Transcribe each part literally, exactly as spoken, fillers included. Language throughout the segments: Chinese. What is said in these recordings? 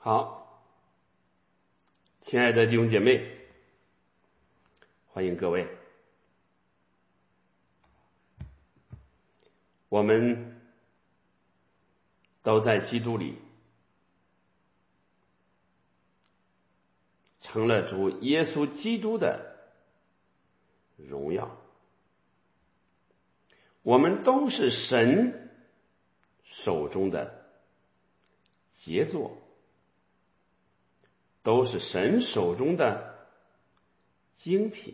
好，亲爱的弟兄姐妹，欢迎各位。我们都在基督里成了主耶稣基督的荣耀，我们都是神手中的杰作，都是神手中的精品。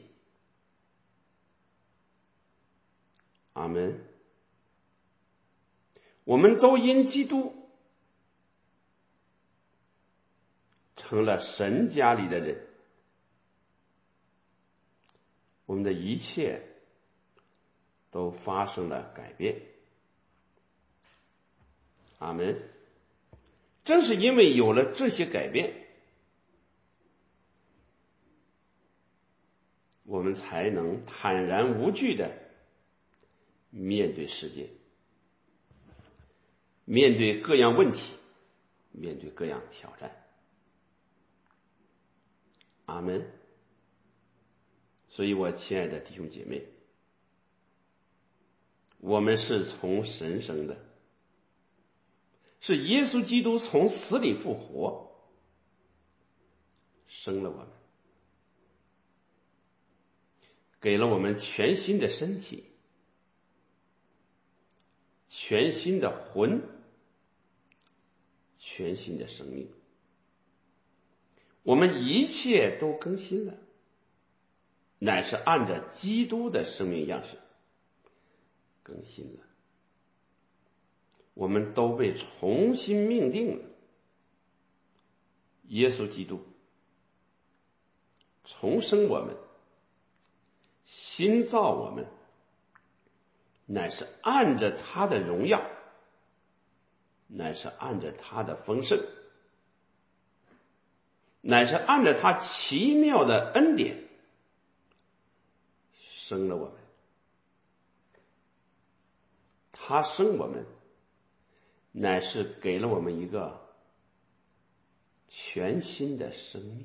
阿们。我们都因基督成了神家里的人，我们的一切都发生了改变。阿们。正是因为有了这些改变，我们才能坦然无惧的面对世界，面对各样问题，面对各样挑战。阿们。所以我亲爱的弟兄姐妹，我们是从神生的，是耶稣基督从死里复活生了我们，给了我们全新的身体，全新的魂，全新的生命。我们一切都更新了，乃是按照基督的生命样式更新了。我们都被重新命定了，耶稣基督重生我们，新造我们，乃是按着他的荣耀，乃是按着他的丰盛，乃是按着他奇妙的恩典生了我们。他生我们，乃是给了我们一个全新的生命。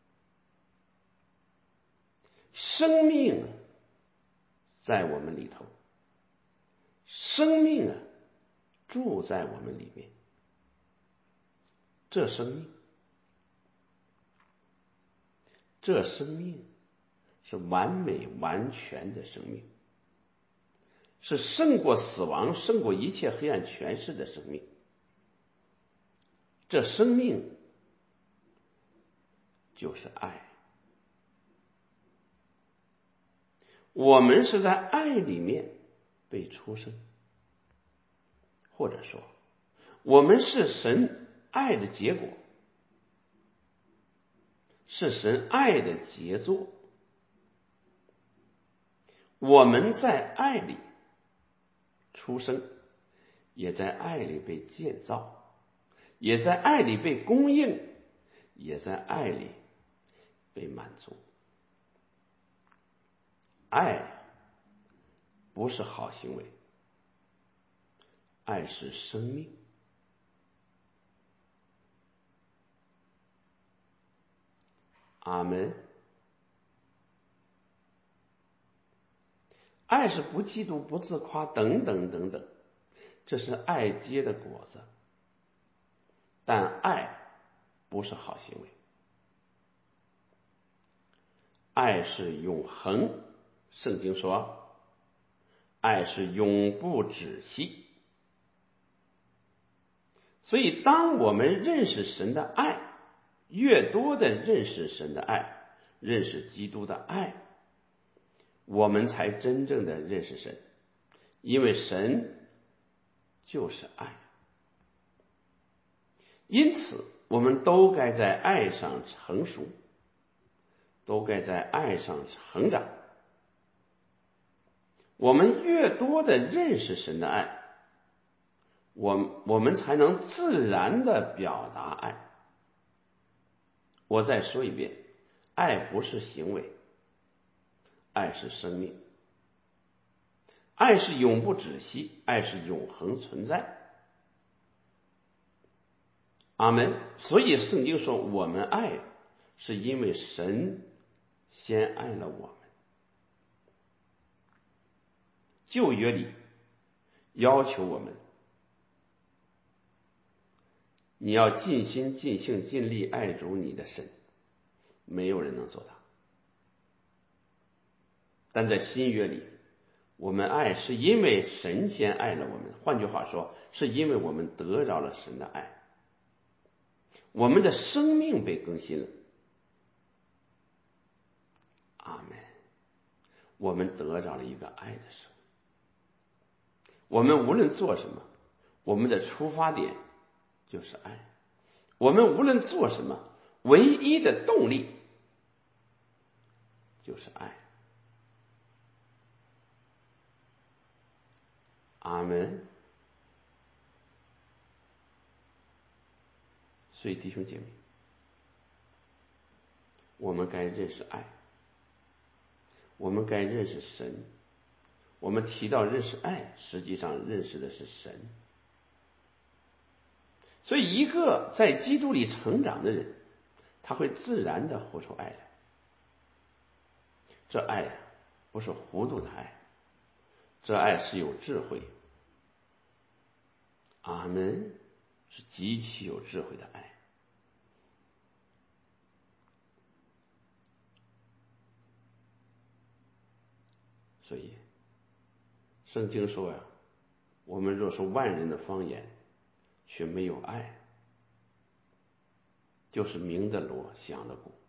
生命在我们里头，生命啊住在我们里面。这生命，这生命是完美完全的生命，是胜过死亡，胜过一切黑暗权势的生命。这生命就是爱。我们是在爱里面被出生，或者说我们是神爱的结果，是神爱的杰作。我们在爱里出生，也在爱里被建造，也在爱里被供应，也在爱里被满足。爱不是好行为，爱是生命。阿们。爱是不嫉妒，不自夸，等等等等，这是爱结的果子。但爱不是好行为，爱是永恒。圣经说，爱是永不止息。所以当我们认识神的爱，越多的认识神的爱，认识基督的爱，我们才真正的认识神，因为神就是爱。因此我们都该在爱上成熟，都该在爱上成长。我们越多的认识神的爱，我我们才能自然的表达爱。我再说一遍，爱不是行为，爱是生命，爱是永不止息，爱是永恒存在。 阿门。所以圣经说我们爱是因为神先爱了我们。旧约里要求我们，你要尽心尽性尽力爱主你的神，没有人能做到。但在新约里，我们爱是因为神先爱了我们，换句话说，是因为我们得着了神的爱，我们的生命被更新了。阿们。我们得着了一个爱的生命，我们无论做什么，我们的出发点就是爱，我们无论做什么，唯一的动力就是爱。阿们。所以弟兄姐妹，我们该认识爱，我们该认识神。我们提到认识爱，实际上认识的是神。所以一个在基督里成长的人，他会自然的活出爱来。这爱呀，不是糊涂的爱，这爱是有智慧。阿们。是极其有智慧的爱。所以圣经说呀，我们若是万人的方言，却没有爱，就是鸣的锣，响的鼓。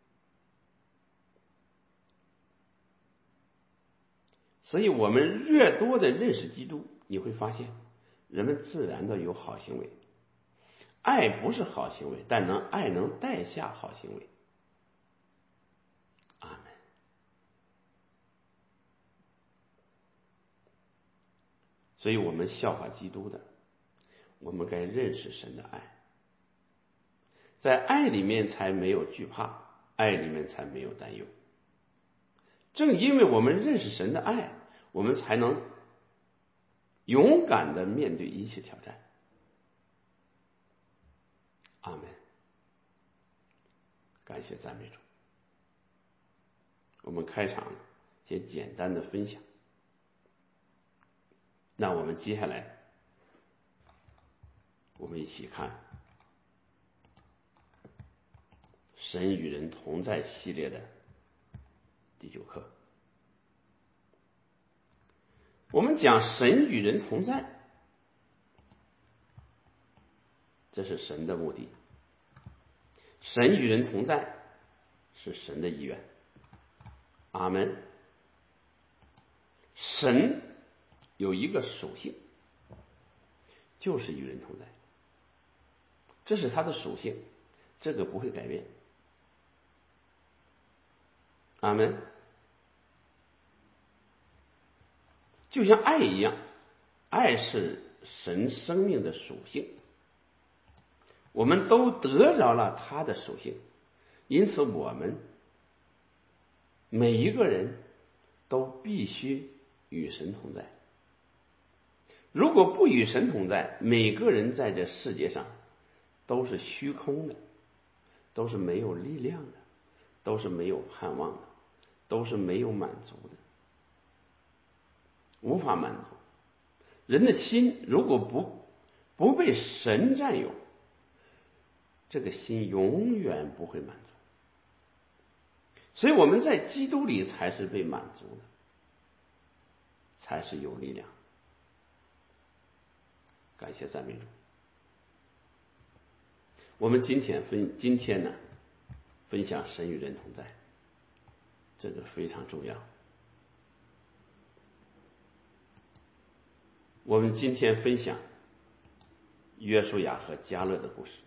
所以我们越多的认识基督，你会发现人们自然的有好行为。爱不是好行为，但能爱能带下好行为。阿们。所以我们效法基督的，我们该认识神的爱，在爱里面才没有惧怕，爱里面才没有担忧。正因为我们认识神的爱，我们才能勇敢的面对一切挑战。阿们。感谢赞美主。我们开场先简单的分享，那我们接下来我们一起看神与人同在系列的第九课。我们讲神与人同在，这是神的目的。神与人同在是神的意愿。阿们。神有一个属性，就是与人同在，这是他的属性，这个不会改变。阿们。就像爱一样，爱是神生命的属性，我们都得着了他的属性，因此我们每一个人都必须与神同在。如果不与神同在，每个人在这世界上都是虚空的，都是没有力量的，都是没有盼望的，都是没有满足的，无法满足。人的心如果不不被神占有，这个心永远不会满足。所以我们在基督里才是被满足的，才是有力量。感谢赞美主。我们今天分今天呢，分享神与人同在，这个非常重要。我们今天分享约书亚和迦勒的故事。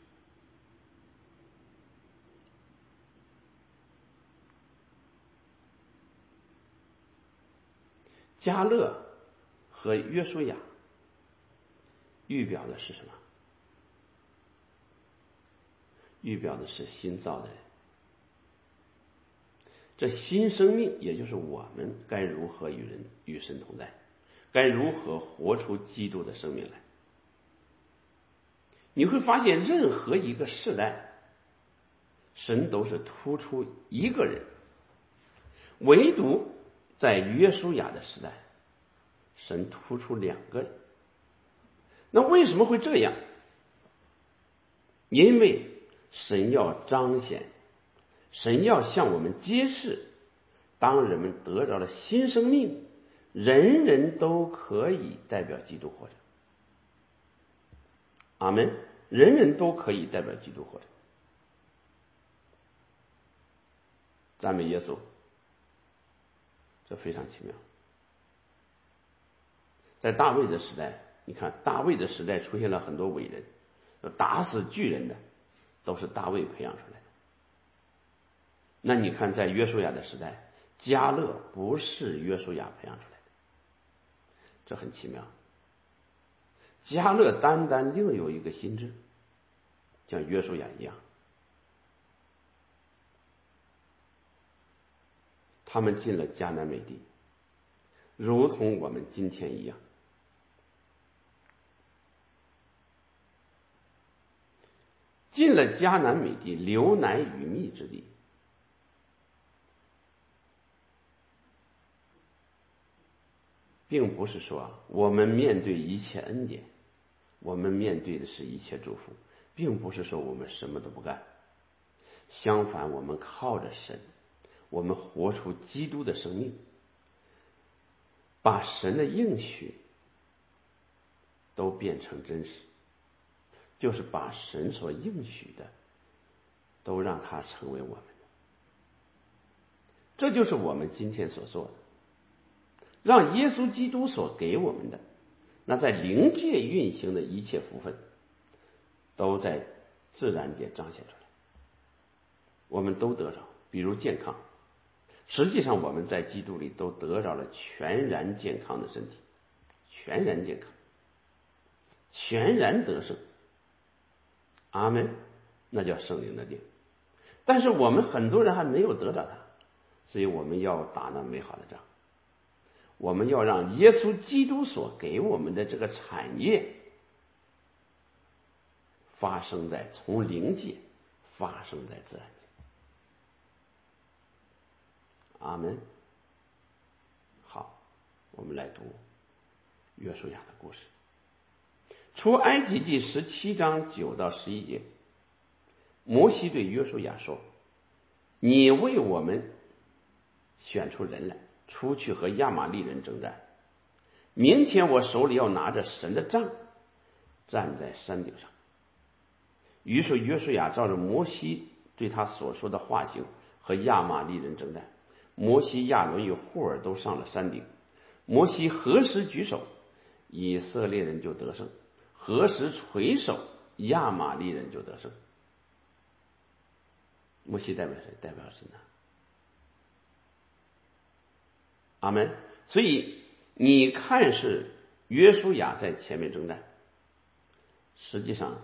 迦勒和约书亚预表的是什么？预表的是新造的人。这新生命，也就是我们该如何与人与神同在，该如何活出基督的生命来。 你会发现任何一个世代，神都是突出一个人，唯独在约书亚的时代，神突出两个人。那为什么会这样？因为神要彰显，神要向我们揭示，当人们得着了新生命，人人都可以代表基督活着。阿们，人人都可以代表基督活着。赞美耶稣，这非常奇妙。在大卫的时代，你看大卫的时代出现了很多伟人，打死巨人的都是大卫培养出来的。那你看在约书亚的时代，迦勒不是约书亚培养出来的，这很奇妙。迦勒单单另有一个心志，像约书亚一样，他们进了迦南美地，如同我们今天一样。进了迦南美地，流奶与蜜之地。并不是说我们面对一切恩典，我们面对的是一切祝福，并不是说我们什么都不干。相反，我们靠着神，我们活出基督的生命，把神的应许都变成真实，就是把神所应许的都让它成为我们的。这就是我们今天所做的，让耶稣基督所给我们的，那在灵界运行的一切福分，都在自然界彰显出来，我们都得着。比如健康，实际上我们在基督里都得着了全然健康的身体，全然健康，全然得胜。阿们，那叫圣灵的灵。但是我们很多人还没有得着它，所以我们要打那美好的仗。我们要让耶稣基督所给我们的这个产业发生在从灵界发生在自然界。阿们。好，我们来读约书亚的故事。出埃及记十七章九到十一节，摩西对约书亚说：你为我们选出人来，出去和亚玛利人征战。明天我手里要拿着神的杖，站在山顶上。于是约书亚照着摩西对他所说的话行，和亚玛利人征战。摩西、亚伦与户尔都上了山顶。摩西何时举手，以色列人就得胜；何时垂手，亚玛利人就得胜。摩西代表谁？代表神啊。阿们。所以你看是约书亚在前面征战，实际上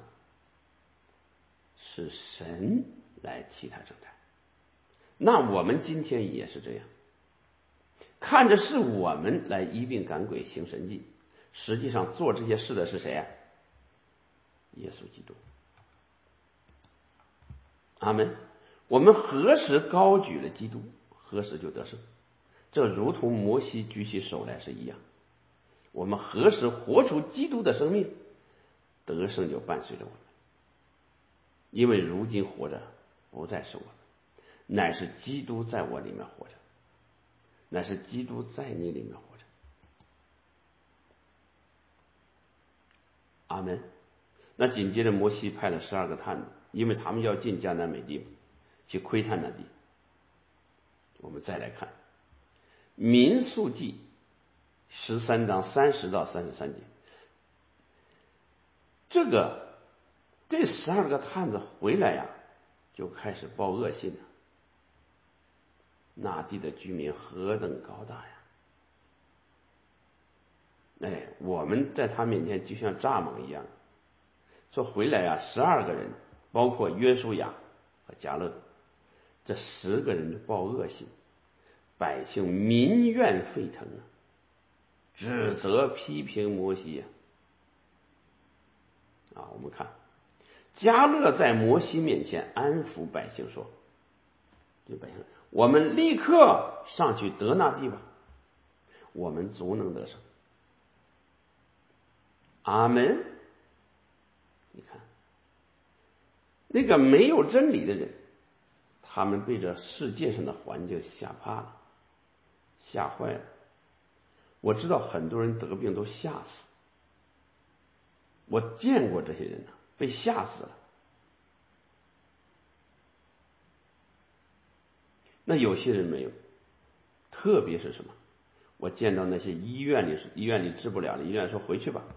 是神来替他征战。那我们今天也是这样，看着是我们来医病赶鬼行神迹，实际上做这些事的是谁啊？耶稣基督。阿们。我们何时高举了基督，何时就得胜。这如同摩西举起手来是一样，我们何时活出基督的生命，得胜就伴随着我们。因为如今活着不再是我们，乃是基督在我里面活着，乃是基督在你里面活着。阿们。那紧接着摩西派了十二个探子，因为他们要进迦南美地去窥探那地。我们再来看民数记十三章三十到三十三节，这个这十二个探子回来呀，就开始报恶信了。那地的居民何等高大呀！哎，我们在他面前就像蚱蜢一样。说回来呀，十二个人，包括约书亚和迦勒，这十个人报恶信，百姓民怨沸腾啊，指责批评摩西啊。啊，我们看迦勒在摩西面前安抚百姓说，对百姓，我们立刻上去得那地吧，我们足能得胜。阿门。你看，那个没有真理的人，他们被这世界上的环境吓怕了，吓坏了。我知道很多人得病都吓死，我见过这些人呢，被吓死了。那有些人没有，特别是什么？我见到那些医院里医院里治不了了，医院说回去吧，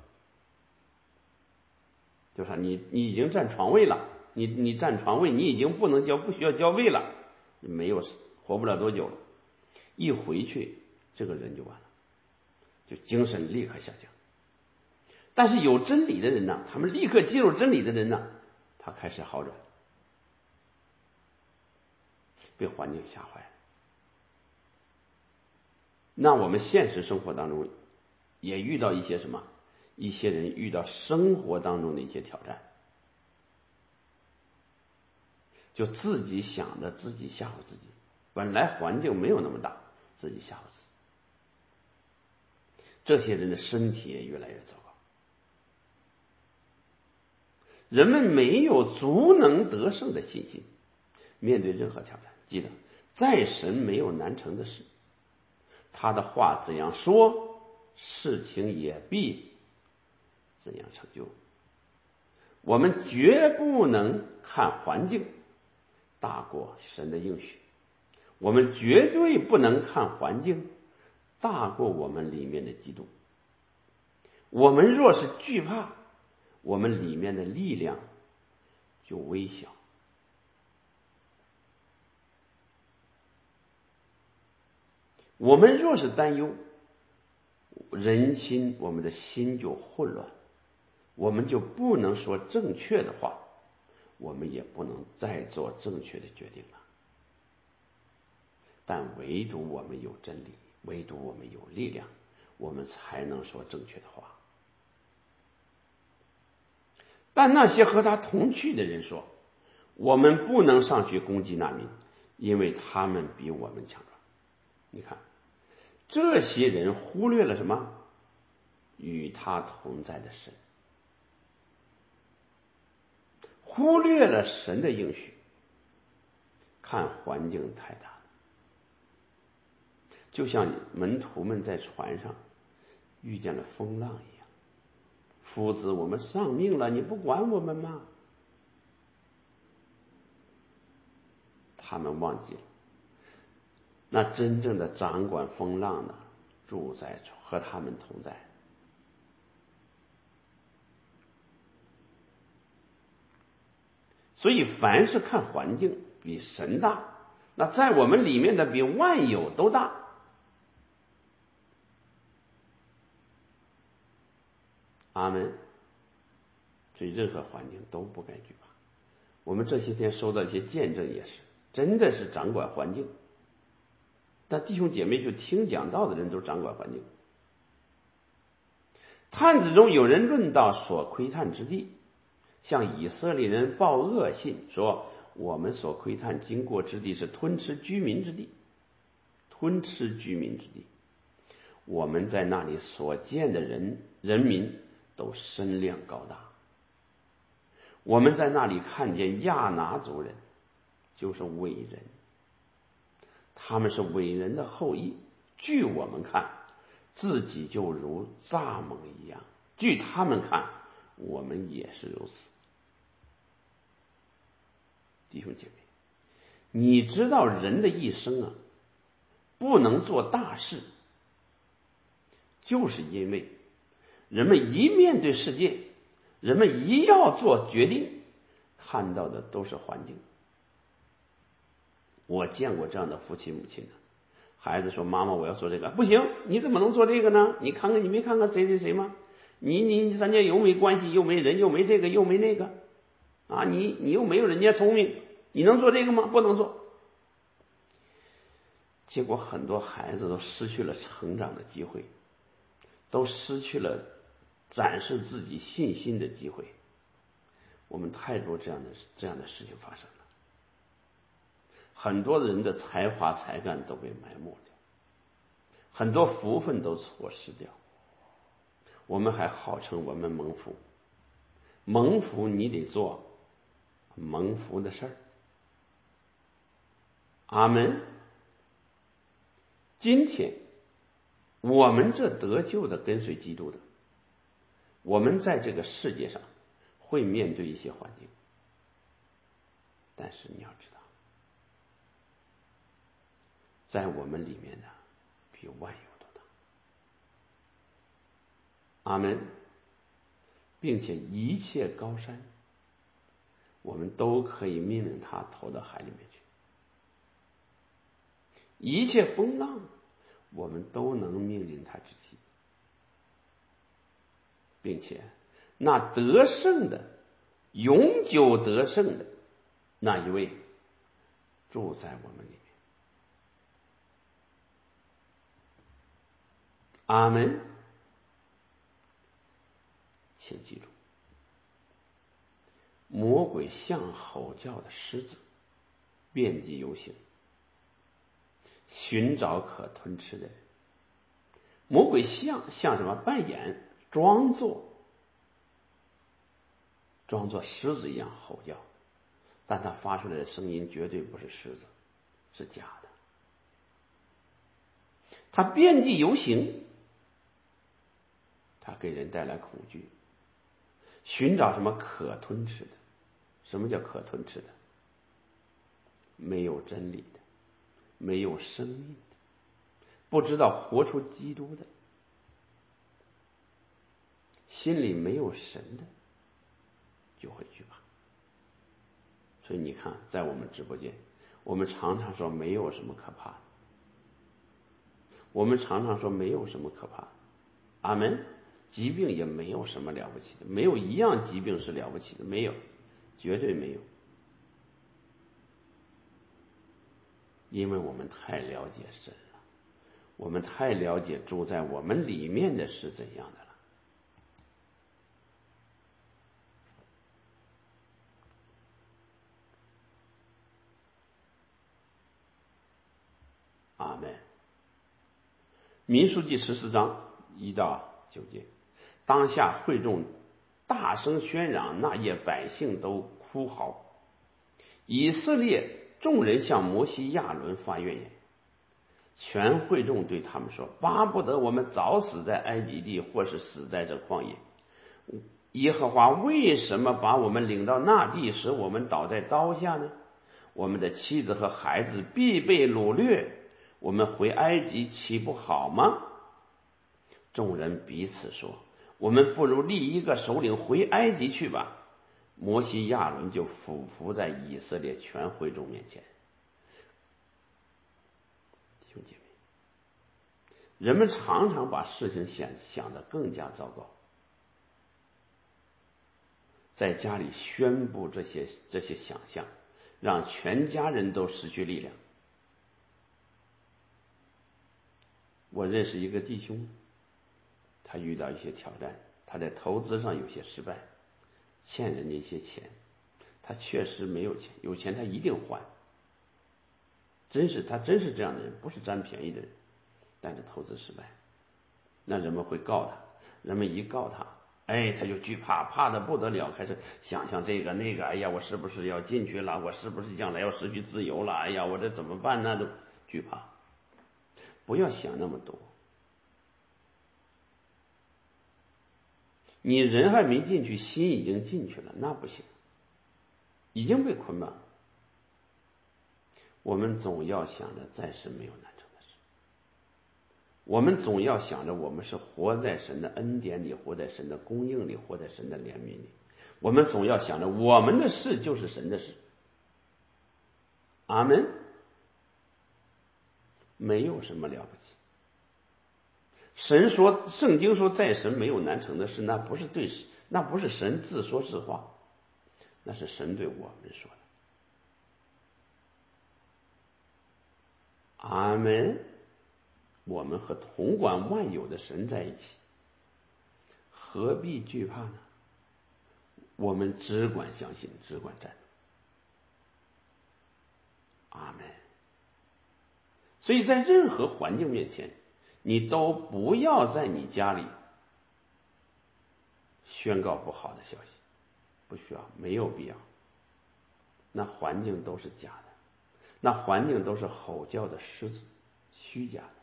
就是你你已经占床位了，你你占床位，你已经不能交不需要交位了，没有活不了多久了，一回去这个人就完了，就精神立刻下降。但是有真理的人呢，他们立刻进入真理的人呢，他开始好转，被环境吓坏了。那我们现实生活当中也遇到一些什么？一些人遇到生活当中的一些挑战，就自己想着自己吓唬自己，本来环境没有那么大，自己吓唬自己。这些人的身体也越来越糟糕。人们没有足能得胜的信心，面对任何挑战，记得在神没有难成的事，他的话怎样说，事情也必怎样成就。我们绝不能看环境大过神的应许，我们绝对不能看环境大过我们里面的基督。我们若是惧怕，我们里面的力量就微小。我们若是担忧，人心我们的心就混乱，我们就不能说正确的话，我们也不能再做正确的决定了。但唯独我们有真理，唯独我们有力量，我们才能说正确的话。但那些和他同去的人说，我们不能上去攻击那民，因为他们比我们强壮。你看，这些人忽略了什么？与他同在的神，忽略了神的应许，看环境太大了。就像门徒们在船上遇见了风浪一样，夫子，我们丧命了，你不管我们吗？他们忘记了，那真正的掌管风浪的住在和他们同在。所以凡是看环境比神大，那在我们里面的比万有都大。阿们。所以任何环境都不该惧怕。我们这些天收到一些见证也是，真的是掌管环境。但弟兄姐妹就听讲道的人都掌管环境。探子中有人论到所窥探之地，向以色列人报恶信，说我们所窥探经过之地是吞吃居民之地，吞吃居民之地。我们在那里所见的人人民都身量高大，我们在那里看见亚拿族人，就是伟人，他们是伟人的后裔。据我们看，自己就如蚱蜢一样，据他们看，我们也是如此。弟兄姐妹，你知道人的一生啊，不能做大事，就是因为人们一面对世界，人们一要做决定，看到的都是环境。我见过这样的父亲母亲的，孩子说妈妈我要做这个，不行，你怎么能做这个呢？你看看，你没看看谁谁谁吗？你你咱家又没关系，又没人，又没这个又没那个啊，你你又没有人家聪明，你能做这个吗？不能做。结果很多孩子都失去了成长的机会，都失去了展示自己信心的机会。 我们太多这样的这样的事情发生了，很多人的才华才干都被埋没掉，很多福分都错失掉。我们还号称我们蒙福，蒙福你得做蒙福的事儿。阿门。今天我们这得救的跟随基督的，我们在这个世界上会面对一些环境，但是你要知道，在我们里面的比万有都大。阿门。并且一切高山我们都可以命令它投到海里面去，一切风浪我们都能命令它止息，并且那得胜的永久得胜的那一位住在我们里面。阿门。请记住，魔鬼像吼叫的狮子，遍地游行，寻找可吞吃的人。魔鬼像像什么？扮演装作装作狮子一样吼叫，但他发出来的声音绝对不是狮子，是假的。他遍地游行，他给人带来恐惧，寻找什么可吞吃的。什么叫可吞吃的？没有真理的，没有生命的，不知道活出基督的，心里没有神的，就会惧怕。所以你看，在我们直播间，我们常常说没有什么可怕的，我们常常说没有什么可怕的。阿门。疾病也没有什么了不起的，没有一样疾病是了不起的，没有，绝对没有。因为我们太了解神了，我们太了解住在我们里面的是怎样的了。阿门。民数记十四章一到九节，当下会众大声喧嚷，那夜百姓都哭嚎。以色列众人向摩西亚伦发怨言，全会众对他们说：巴不得我们早死在埃及地，或是死在这旷野。耶和华为什么把我们领到那地，使我们倒在刀下呢？我们的妻子和孩子必被掳掠，我们回埃及岂不好吗？众人彼此说：我们不如立一个首领回埃及去吧。摩西亚伦就俯伏在以色列全会众面前。弟兄姐妹，人们常常把事情想想得更加糟糕，在家里宣布这些这些想象，让全家人都失去力量。我认识一个弟兄，他遇到一些挑战，他在投资上有些失败，欠人家一些钱，他确实没有钱，有钱他一定还，真是他真是这样的人，不是占便宜的人，但是投资失败，那人们会告他，人们一告他，哎，他就惧怕，怕得不得了，开始想象这个那个，哎呀，我是不是要进去了？我是不是将来要失去自由了？哎呀，我这怎么办呢？都惧怕。不要想那么多，你人还没进去，心已经进去了，那不行，已经被捆绑。我们总要想着在世没有难成的事，我们总要想着我们是活在神的恩典里，活在神的供应里，活在神的怜悯里。我们总要想着我们的事就是神的事。阿门。没有什么了不起。神说，圣经说在神没有难成的事，那不是对，那不是神自说自话，那是神对我们说的。阿门。我们和统管万有的神在一起，何必惧怕呢？ 我们只管相信，只管战斗。阿门。所以在任何环境面前，你都不要在你家里宣告不好的消息，不需要，没有必要。那环境都是假的，那环境都是吼叫的狮子，虚假的。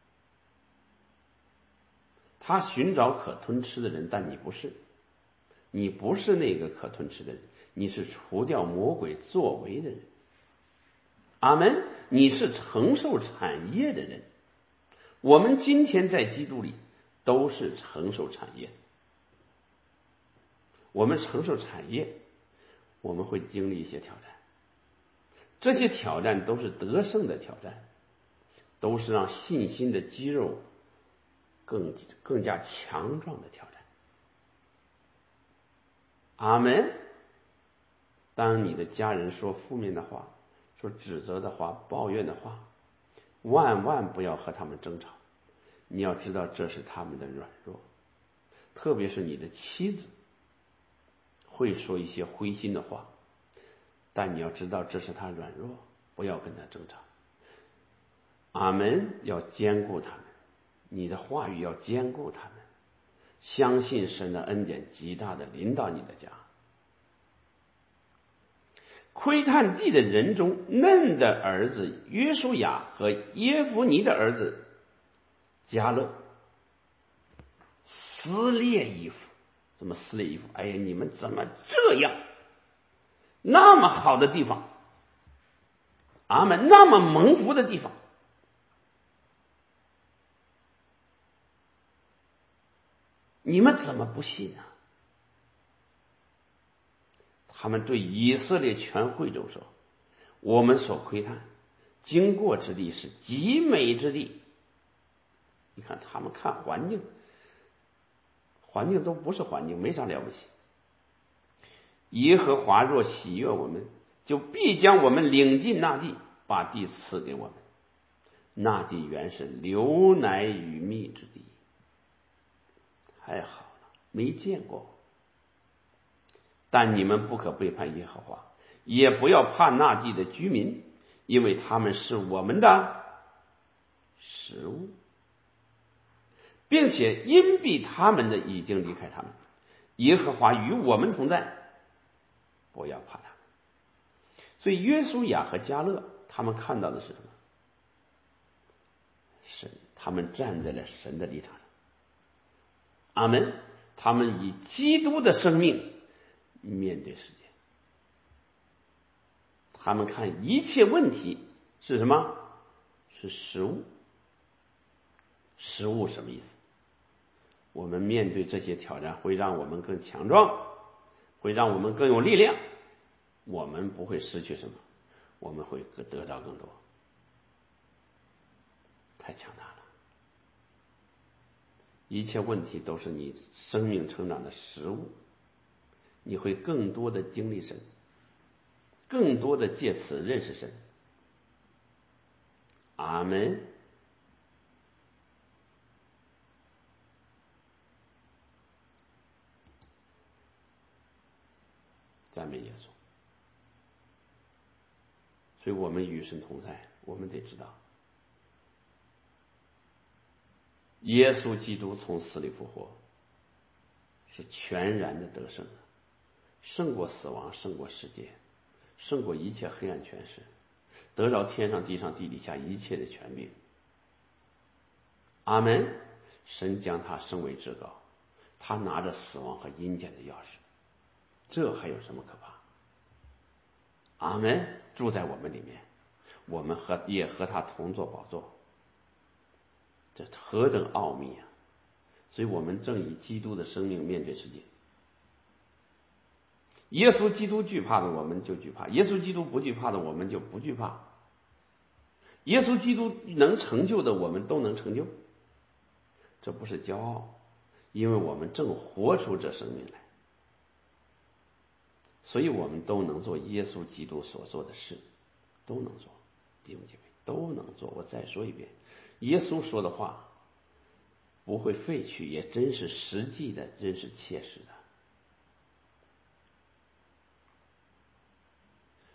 他寻找可吞吃的人，但你不是，你不是那个可吞吃的人，你是除掉魔鬼作为的人。阿门。你是承受产业的人。我们今天在基督里都是承受产业。我们承受产业，我们会经历一些挑战，这些挑战都是得胜的挑战，都是让信心的肌肉更更加强壮的挑战。阿门。当你的家人说负面的话，说指责的话，抱怨的话，万万不要和他们争吵。你要知道这是他们的软弱，特别是你的妻子会说一些灰心的话，但你要知道这是他软弱，不要跟他争吵。阿门。要兼顾他们，你的话语要兼顾他们，相信神的恩典极大的临到你的家。窥探地的人中，嫩的儿子约书亚和耶孚尼的儿子迦勒撕裂衣服。怎么撕裂衣服？哎呀，你们怎么这样？那么好的地方，阿们，那么蒙福的地方，你们怎么不信啊？他们对以色列全会众说，我们所窥探经过之地是极美之地。你看他们看环境，环境都不是环境，没啥了不起。耶和华若喜悦我们，就必将我们领进那地，把地赐给我们。那地原是流奶与蜜之地。太好了，没见过。但你们不可背叛耶和华，也不要怕那地的居民，因为他们是我们的食物，并且因避他们的已经离开他们。耶和华与我们同在，不要怕他们。所以约书亚和迦勒他们看到的是什么？神，他们站在了神的立场上。阿们。他们以基督的生命面对世界。他们看一切问题是什么？是食物。食物什么意思？我们面对这些挑战会让我们更强壮，会让我们更有力量。我们不会失去什么，我们会得到更多。太强大了。一切问题都是你生命成长的食物，你会更多的经历神，更多的借此认识神。阿们。赞美耶稣。所以我们与神同在，我们得知道耶稣基督从死里复活是全然的得胜的，胜过死亡，胜过世界，胜过一切黑暗权势，得着天上地上地底下一切的权柄。阿们。神将他升为至高，他拿着死亡和阴间的钥匙，这还有什么可怕？阿们。住在我们里面，我们和也和他同坐宝座，这何等奥秘啊！所以我们正以基督的生命面对世界。耶稣基督惧怕的我们就惧怕，耶稣基督不惧怕的我们就不惧怕。耶稣基督能成就的我们都能成就，这不是骄傲，因为我们正活出这生命来，所以我们都能做耶稣基督所做的事，都能做。弟兄姐妹，都能做。我再说一遍，耶稣说的话不会废去，也真是实际的，真是切实的。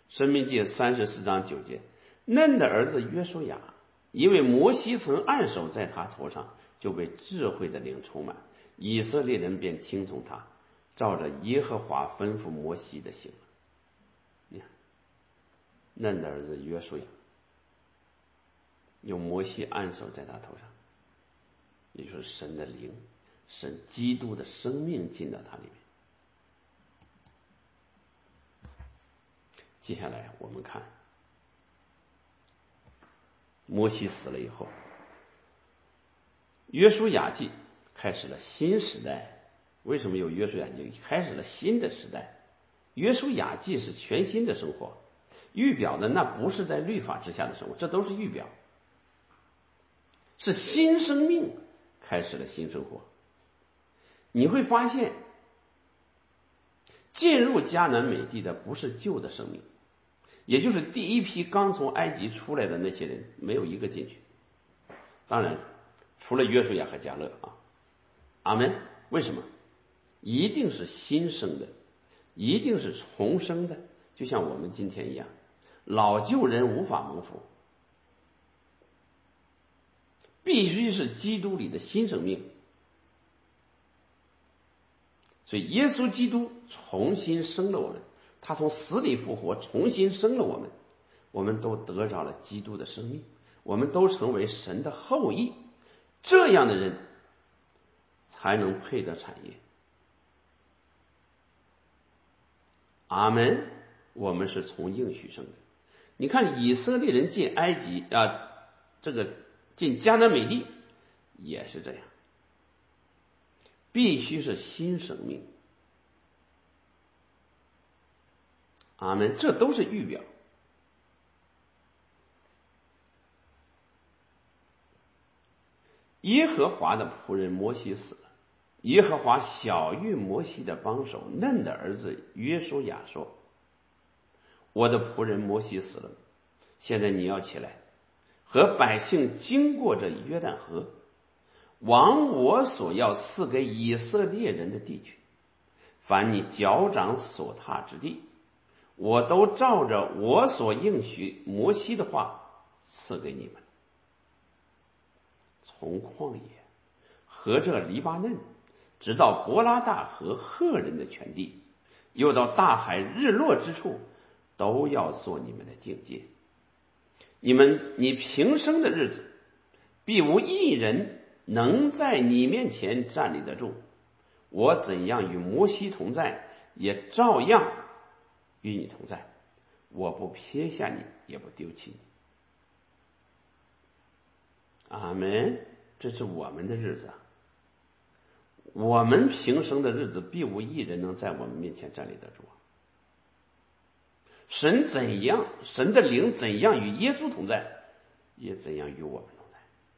申命记三十四章九节，嫩的儿子约书亚，因为摩西曾按手在他头上，就被智慧的灵充满，以色列人便听从他，照着耶和华吩咐摩西的行了。你看，嫩的儿子约书亚，有摩西按手在他头上，也就是神的灵，神基督的生命进到他里面。接下来我们看摩西死了以后，约书亚记开始了新时代。为什么有约书亚记？开始了新的时代。约书亚记是全新的生活，预表的那不是在律法之下的生活，这都是预表，是新生命开始了新生活。你会发现进入迦南美地的不是旧的生命，也就是第一批刚从埃及出来的那些人，没有一个进去。当然除了约书亚和迦勒啊，阿们。为什么？一定是新生的，一定是重生的，就像我们今天一样，老旧人无法蒙福，必须是基督里的新生命。所以耶稣基督重新生了我们，他从死里复活，重新生了我们，我们都得着了基督的生命，我们都成为神的后裔，这样的人才能配得产业。阿们。我们是从应许生的。你看以色列人进埃及啊，这个进迦南美地也是这样，必须是新生命。阿们。这都是预表。耶和华的仆人摩西死了，耶和华晓谕摩西的帮手嫩的儿子约书亚说，我的仆人摩西死了，现在你要起来，和百姓经过这约旦河，往我所要赐给以色列人的地去，凡你脚掌所踏之地，我都照着我所应许摩西的话赐给你们。从旷野和这黎巴嫩，直到伯拉大河赫人的全地，又到大海日落之处，都要做你们的境界。你们你平生的日子，必无一人能在你面前站立得住。我怎样与摩西同在，也照样与你同在，我不撇下你，也不丢弃你。阿们。这是我们的日子啊，我们平生的日子，必无一人能在我们面前站立得住。神怎样，神的灵怎样与耶稣同在，也怎样与我们同在。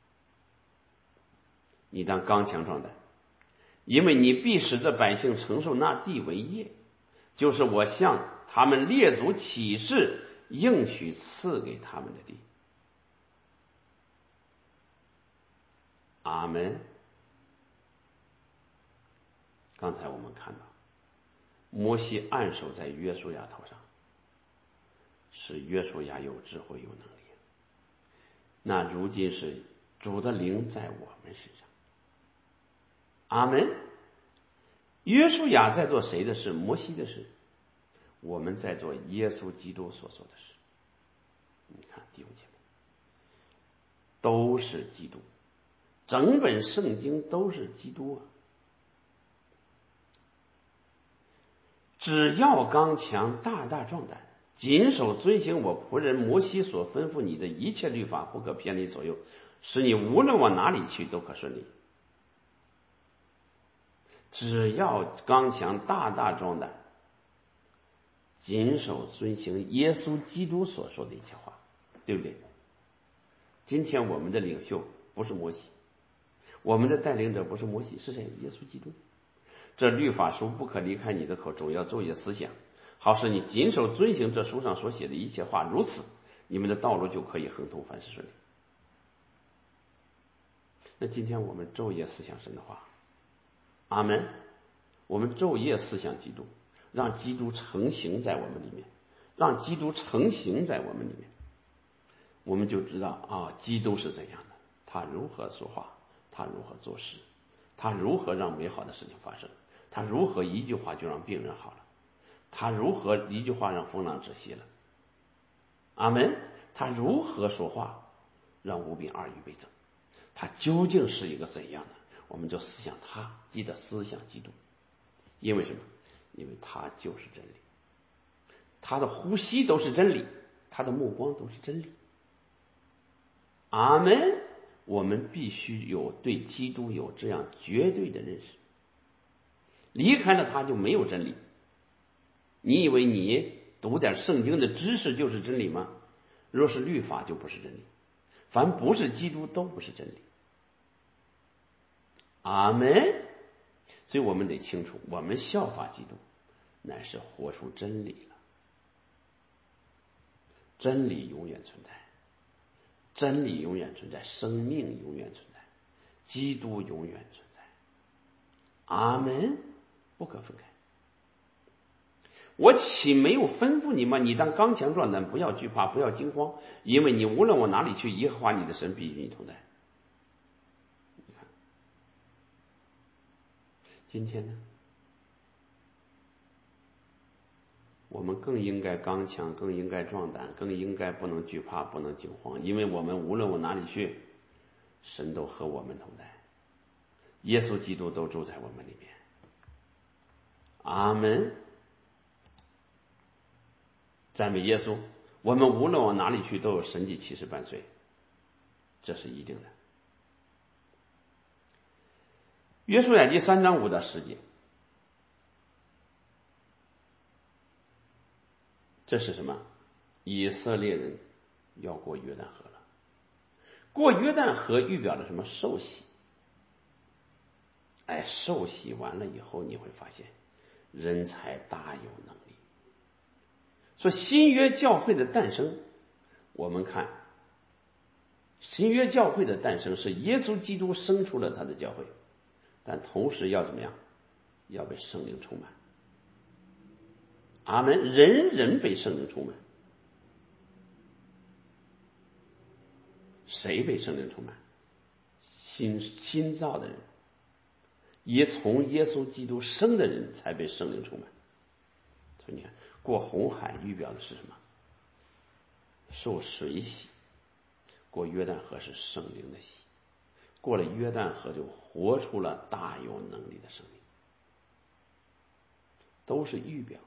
你当刚强壮胆，因为你必使这百姓承受那地为业，就是我向他们列祖起誓应许赐给他们的地。阿们。刚才我们看到摩西按手在约书亚头上，使约书亚有智慧有能力。那如今是主的灵在我们身上。阿们。约书亚在做谁的事？摩西的事。我们在做耶稣基督所做的事。你看弟兄姐妹，都是基督，整本圣经都是基督啊。只要刚强，大大壮胆，谨守遵行我仆人摩西所吩咐你的一切律法，不可偏离左右，使你无论往哪里去都可顺利。只要刚强，大大壮胆，谨守遵行耶稣基督所说的一切话，对不对？今天我们的领袖不是摩西，我们的带领者不是摩西，是谁？耶稣基督。这律法书不可离开你的口，总要昼夜思想，好使你谨守遵行这书上所写的一切话，如此你们的道路就可以亨通，凡事顺利。那今天我们昼夜思想神的话，阿们。我们昼夜思想基督，让基督成形在我们里面， 让基督成形在我们里面，我们就知道啊，基督是怎样的，他如何说话，他如何做事，他如何让美好的事情发生，他如何一句话就让病人好了，他如何一句话让风浪止息了，阿门。他如何说话让无病二语倍增，他究竟是一个怎样的，我们就思想他，记得思想基督。因为什么？因为他就是真理，他的呼吸都是真理，他的目光都是真理，阿门。我们必须有对基督有这样绝对的认识，离开了他就没有真理。你以为你读点圣经的知识就是真理吗？若是律法就不是真理，凡不是基督都不是真理，阿门。所以我们得清楚，我们效法基督乃是活出真理了，真理永远存在，真理永远存在，生命永远存在，基督永远存在，阿门，不可分开。我岂没有吩咐你吗？你当刚强壮胆，不要惧怕，不要惊慌，因为你无论往哪里去，耶和华你的神必与你同在。你看，今天呢，我们更应该刚强，更应该壮胆，更应该不能惧怕，不能惊慌，因为我们无论往哪里去，神都和我们同在，耶稣基督都住在我们里面，阿门。赞美耶稣，我们无论往哪里去都有神迹奇事伴随，这是一定的。约书亚记三章五到十节，这是什么？以色列人要过约旦河了。过约旦河预表了什么？受洗。哎，受洗完了以后，你会发现人才大有能力。说新约教会的诞生，我们看新约教会的诞生是耶稣基督生出了他的教会，但同时要怎么样？要被圣灵充满，阿门。人人被圣灵充满。谁被圣灵充满？新新造的人，也从耶稣基督生的人才被圣灵充满。所以你看，过红海预表的是什么？受水洗。过约旦河是圣灵的洗，过了约旦河就活出了大有能力的生命，都是预表。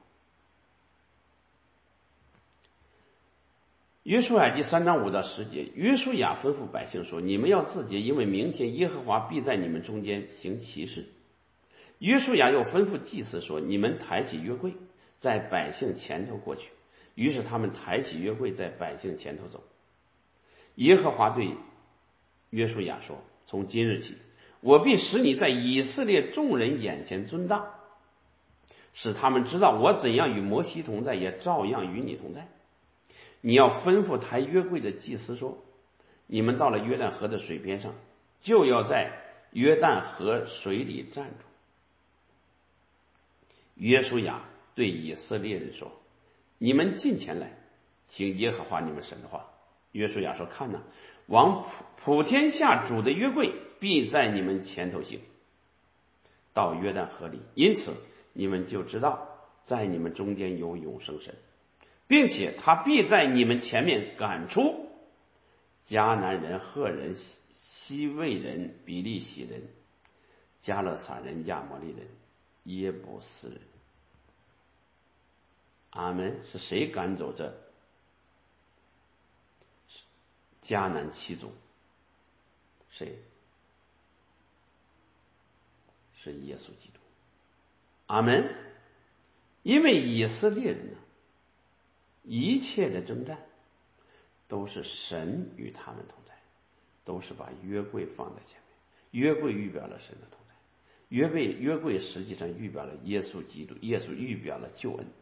约书亚记三章五到十节，约书亚吩咐百姓说：你们要自洁，因为明天耶和华必在你们中间行奇事。约书亚又吩咐祭司说：你们抬起约柜，在百姓前头过去。于是他们抬起约柜，在百姓前头走。耶和华对约书亚说：从今日起，我必使你在以色列众人眼前尊大，使他们知道我怎样与摩西同在，也照样与你同在。你要吩咐抬约柜的祭司说：你们到了约旦河的水边上，就要在约旦河水里站住。约书亚对以色列人说：你们近前来，听耶和华你们神的话。约书亚说：看哪，往普天下主的约柜必在你们前头行，到约旦河里，因此你们就知道在你们中间有永生神，并且他必在你们前面赶出迦南人、赫人、西魏人、比利洗人、加勒撒人、亚摩利人、耶布斯人。阿门。是谁赶走这迦南七族？谁？是耶稣基督。阿门。因为以色列人呢，一切的征战都是神与他们同在，都是把约柜放在前面。约柜预表了神的同在，约柜约柜实际上预表了耶稣基督，耶稣预表了救恩。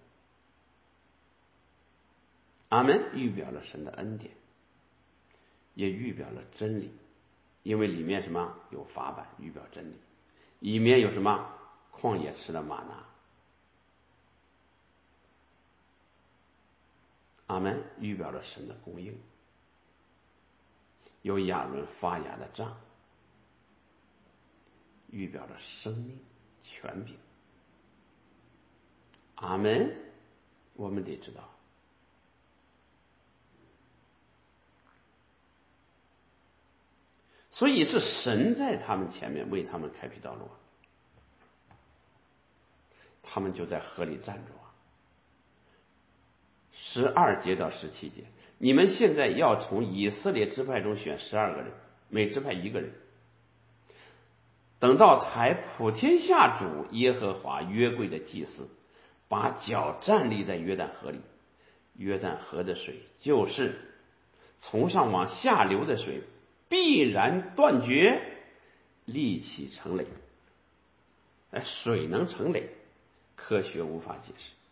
阿门。预表了神的恩典，也预表了真理，因为里面什么？有法版预表真理，里面有什么？旷野吃的玛拿。 阿们，预表了神的供应，有亚伦发芽的杖，预表了生命权柄。阿们，我们得知道，所以是神在他们前面为他们开辟道路，他们就在河里站着。十二节到十七节，你们现在要从以色列支派中选十二个人，每支派一个人。等到抬普天下主耶和华约柜的祭司把脚站立在约旦河里，约旦河的水就是从上往下流的水，必然断绝，立起成垒。哎，水能成垒，科学无法解释。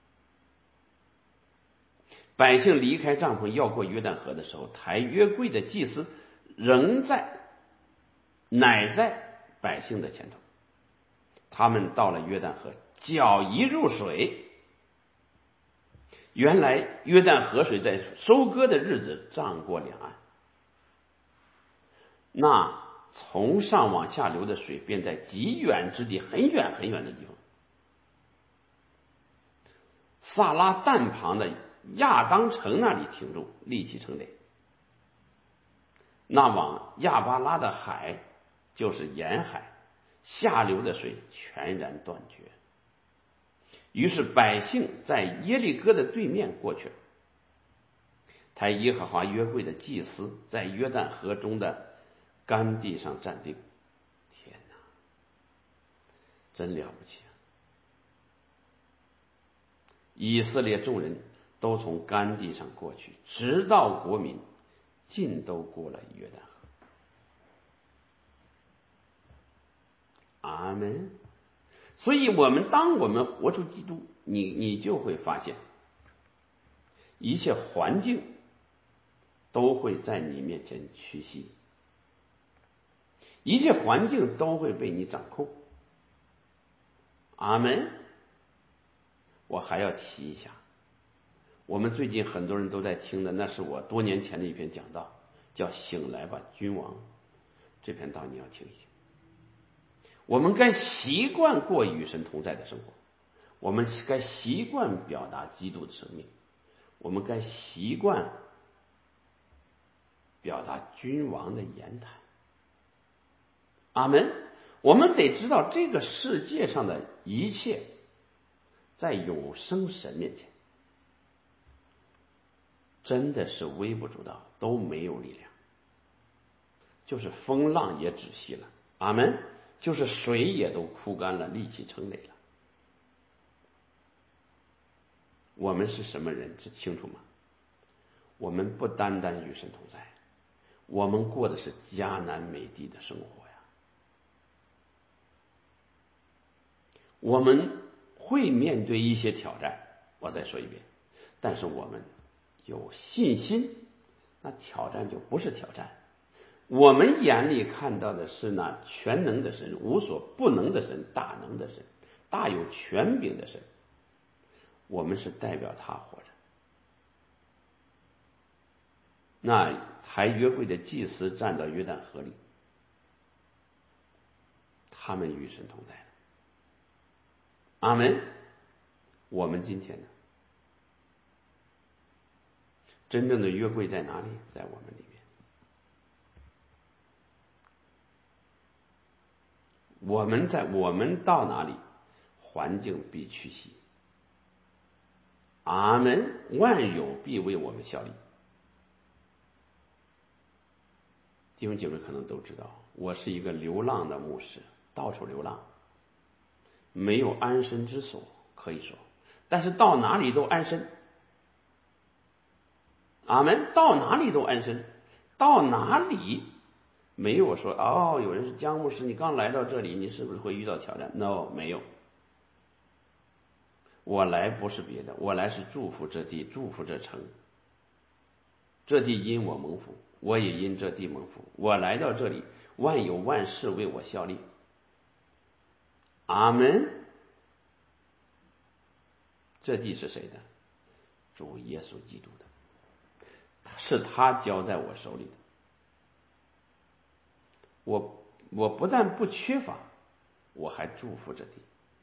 百姓离开帐篷要过约旦河的时候，抬约柜的祭司仍在乃在百姓的前头。他们到了约旦河，脚一入水，原来约旦河水在收割的日子涨过两岸，那从上往下流的水便在极远之地，很远很远的地方，撒拉旦旁的亚当城那里停住，立起成垒。那往亚巴拉的海，就是沿海下流的水全然断绝。于是百姓在耶利哥的对面过去了。抬耶和华约柜的祭司在约旦河中的干地上站定。天哪，真了不起啊！以色列众人都从干地上过去，直到国民尽都过了约旦河。阿们。所以我们当我们活出基督，你你就会发现一切环境都会在你面前屈膝，一切环境都会被你掌控。阿们。我还要提一下，我们最近很多人都在听的，那是我多年前的一篇讲道，叫醒来吧君王，这篇道你要听一听。我们该习惯过与神同在的生活，我们该习惯表达基督的生命，我们该习惯表达君王的言谈。阿们。我们得知道这个世界上的一切在永生神面前真的是微不足道，都没有力量，就是风浪也止息了。阿们。就是水也都枯干了，立起成垒了。我们是什么人，知清楚吗？我们不单单与神同在，我们过的是迦南美地的生活呀。我们会面对一些挑战，我再说一遍，但是我们有信心，那挑战就不是挑战。我们眼里看到的是那全能的神，无所不能的神，大能的神，大有权柄的神，我们是代表他活着。那抬约柜的祭司站到约旦河里，他们与神同在了。阿们。我们今天呢，真正的约柜在哪里？在我们里面。我们在我们到哪里，环境必屈膝。阿们。万有必为我们效力。弟兄姐妹可能都知道，我是一个流浪的牧师，到处流浪，没有安身之所，可以说，但是到哪里都安身。阿们。到哪里都安身，到哪里没有说哦，有人是江牧师，你刚来到这里，你是不是会遇到挑战？ No， 没有。我来不是别的，我来是祝福这地，祝福这城。这地因我蒙福，我也因这地蒙福。我来到这里，万有万事为我效力。阿们。这地是谁的？ 主耶稣基督的，是他交在我手里的。我我不但不缺乏，我还祝福着你。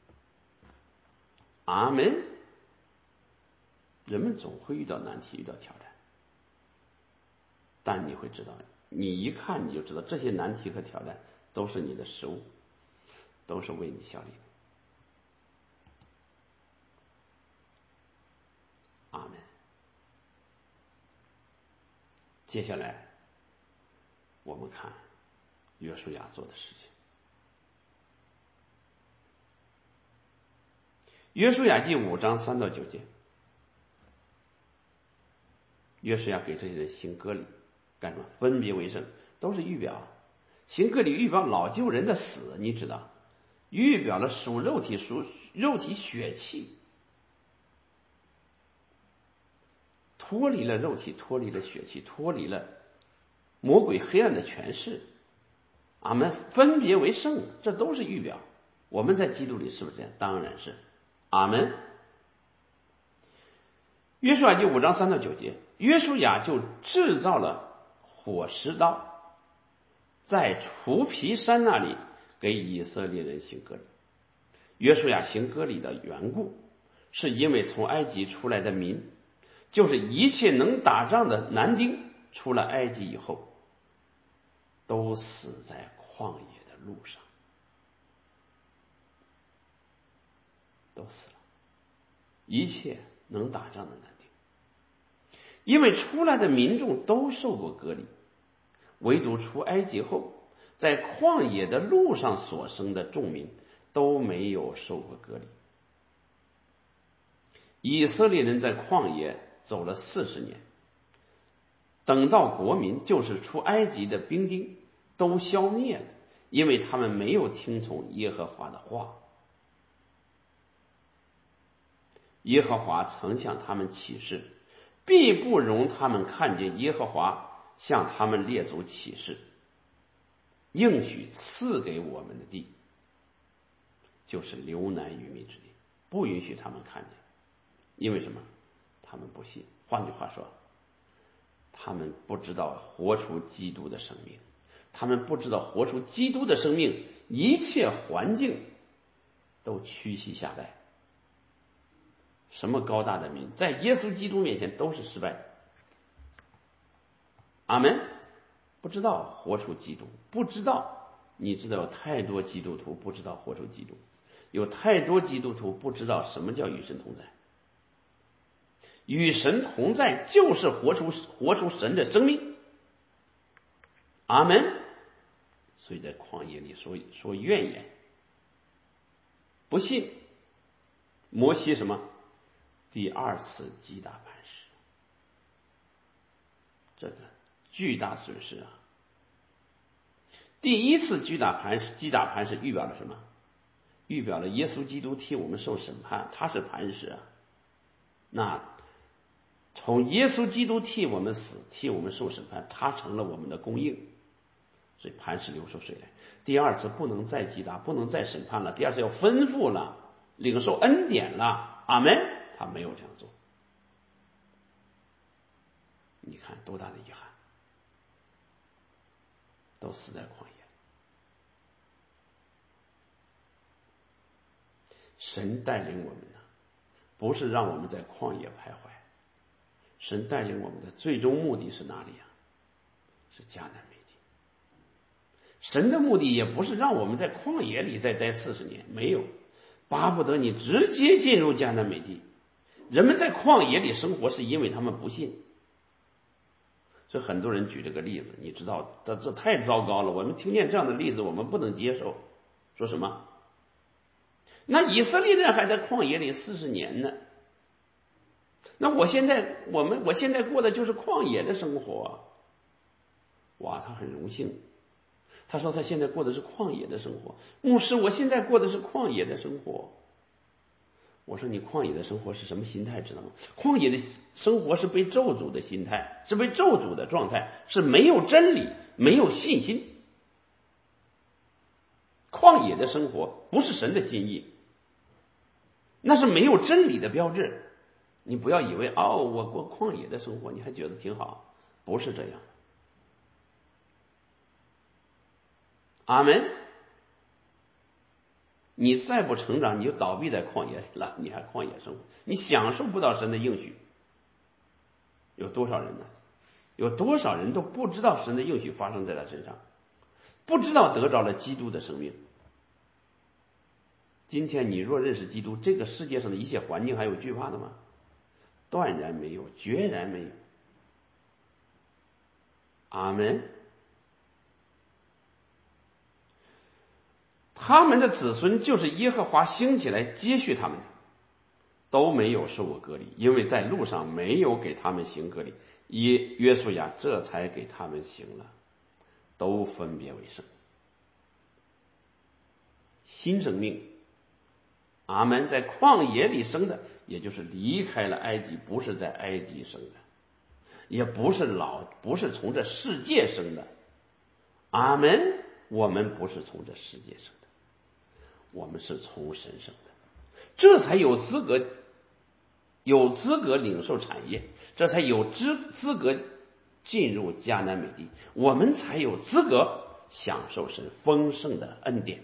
阿门。人们总会遇到难题，遇到挑战，但你会知道，你一看你就知道，这些难题和挑战都是你的食物，都是为你效力的。阿门。接下来我们看约书亚做的事情。约书亚记五章三到九节，约书亚给这些人行割礼，干什么？分别为圣，都是预表。行割礼预表老旧人的死，你知道，预表了属肉体属肉体血气，脱离了肉体，脱离了血气，脱离了魔鬼黑暗的权势。俺们分别为圣，这都是预表。我们在基督里是不是这样？当然是。阿门。约书亚记五章三到九节，约书亚就制造了火石刀，在除皮山那里给以色列人行割礼。约书亚行割礼的缘故，是因为从埃及出来的民，就是一切能打仗的男丁，出了埃及以后，都死在旷野的路上，都死了。一切能打仗的男丁，因为出来的民众都受过割礼，唯独出埃及后，在旷野的路上所生的众民都没有受过割礼。以色列人在旷野走了四十年，等到国民，就是出埃及的兵丁都消灭了，因为他们没有听从耶和华的话。耶和华曾向他们起誓，必不容他们看见耶和华向他们列祖起誓，应许赐给我们的地，就是流奶与蜜之地，不允许他们看见。因为什么？他们不信。换句话说，他们不知道活出基督的生命，他们不知道活出基督的生命，一切环境都屈膝下拜。什么高大的民，在耶稣基督面前都是失败的。阿门。不知道活出基督，不知道，你知道有太多基督徒不知道活出基督，有太多基督徒不知道什么叫与神同在。与神同在就是活出活出神的生命。阿门。所以在旷野里说说怨言，不信。摩西什么？第二次击打磐石，这个巨大损失啊！第一次击打磐石，击打磐石预表了什么？预表了耶稣基督替我们受审判，他是磐石啊。那从耶稣基督替我们死，替我们受审判，他成了我们的供应，所以磐石流出水来。第二次不能再击打，不能再审判了，第二次要吩咐了，领受恩典了。阿门。他没有这样做，你看多大的遗憾，都死在旷野。神带领我们呢，不是让我们在旷野徘徊，神带领我们的最终目的是哪里啊？是迦南美地。神的目的也不是让我们在旷野里再待四十年，没有，巴不得你直接进入迦南美地。人们在旷野里生活是因为他们不信，所以很多人举这个例子，你知道这这太糟糕了，我们听见这样的例子我们不能接受。说什么？那以色列人还在旷野里四十年呢，那我现在我们我现在过的就是旷野的生活。哇，他很荣幸，他说他现在过的是旷野的生活。牧师，我现在过的是旷野的生活。我说你旷野的生活是什么心态知道吗？旷野的生活是被咒诅的心态，是被咒诅的状态，是没有真理，没有信心。旷野的生活不是神的心意，那是没有真理的标志。 你不要以为哦，我过旷野的生活，你还觉得挺好，不是这样。阿门。你再不成长，你就倒闭在旷野里了，你还旷野生活，你享受不到神的应许。有多少人呢？有多少人都不知道神的应许发生在他身上，不知道得着了基督的生命。今天你若认识基督，这个世界上的一切环境还有惧怕的吗？断然没有，决然没有。阿门。他们的子孙就是耶和华兴起来接续他们的，都没有受过割礼，因为在路上没有给他们行割礼，耶约书亚这才给他们行了，都分别为圣，新生命。阿门。在旷野里生的，也就是离开了埃及，不是在埃及生的，也不是老，不是从这世界生的。阿门。我们不是从这世界生的，我们是从神生的，这才有资格有资格领受产业，这才有资资格进入迦南美地，我们才有资格享受神丰盛的恩典。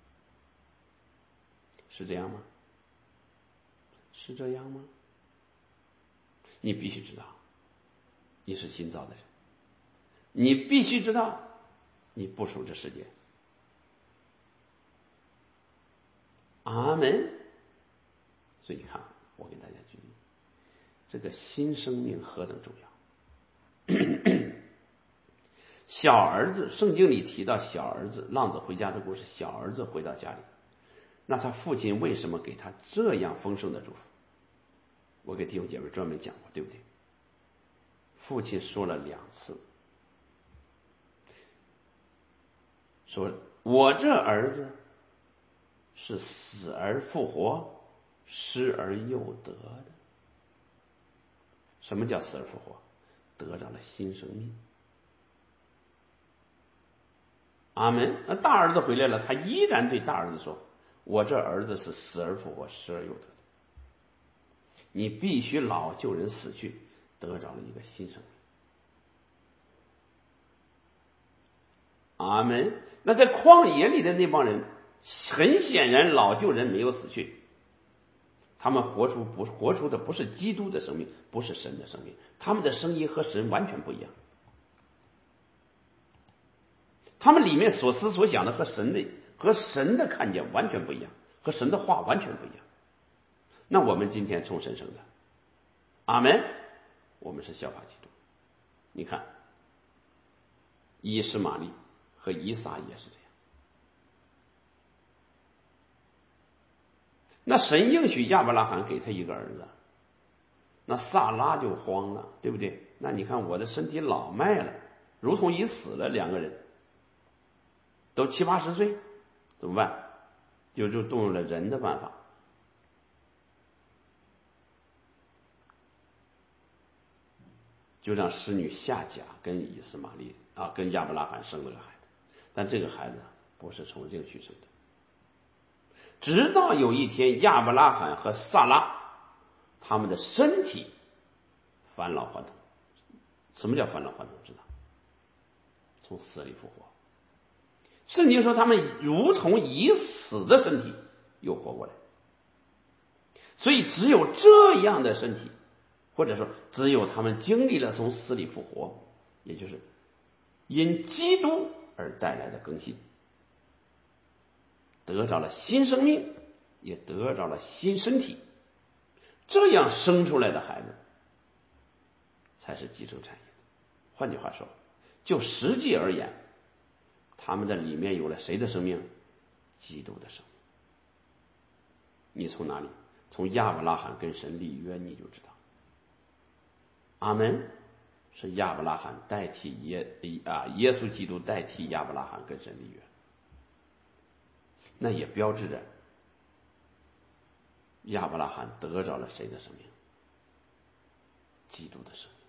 是这样吗？是这样吗？你必须知道你是新造的人，你必须知道你不属这世界。阿门。所以看，我给大家举例，这个新生命何等重要。小儿子，圣经里提到小儿子浪子回家的故事，小儿子回到家里，那他父亲为什么给他这样丰盛的祝福？我给弟兄姐妹专门讲过，对不对？父亲说了两次，说我这儿子是死而复活，失而又得的。什么叫死而复活？得着了新生命。阿门。那大儿子回来了，他依然对大儿子说，我这儿子是死而复活，失而又得的。你必须老旧人死去，得着了一个新生命。阿门。那在旷野里的那帮人，很显然老旧人没有死去，他们活出不活出的不是基督的生命，不是神的生命，他们的声音和神完全不一样，他们里面所思所想的和神的和神的看见完全不一样，和神的话完全不一样。那我们今天从神生的，阿门，我们是效法基督。你看以实玛利和以撒也是这样。那神应许亚伯拉罕给他一个儿子，那撒拉就慌了，对不对？那你看我的身体老迈了，如同已死了，两个人都七八十岁，怎么办？就就动用了人的办法，就让使女夏甲跟以实玛利啊，跟亚伯拉罕生了个孩子，但这个孩子不是从应许生的。直到有一天，亚伯拉罕和撒拉他们的身体返老还童。什么叫返老还童？知道？从死里复活。圣经说他们如同已死的身体又活过来，所以只有这样的身体，或者说只有他们经历了从死里复活，也就是因基督而带来的更新，得着了新生命，也得着了新身体，这样生出来的孩子才是继承产业。换句话说，就实际而言，他们的里面有了谁的生命？基督的生命。你从哪里？从亚伯拉罕跟神立约，你就知道。阿门。是亚伯拉罕代替耶啊，耶稣基督代替亚伯拉罕跟神立约，那也标志着亚伯拉罕得着了谁的生命？基督的生命。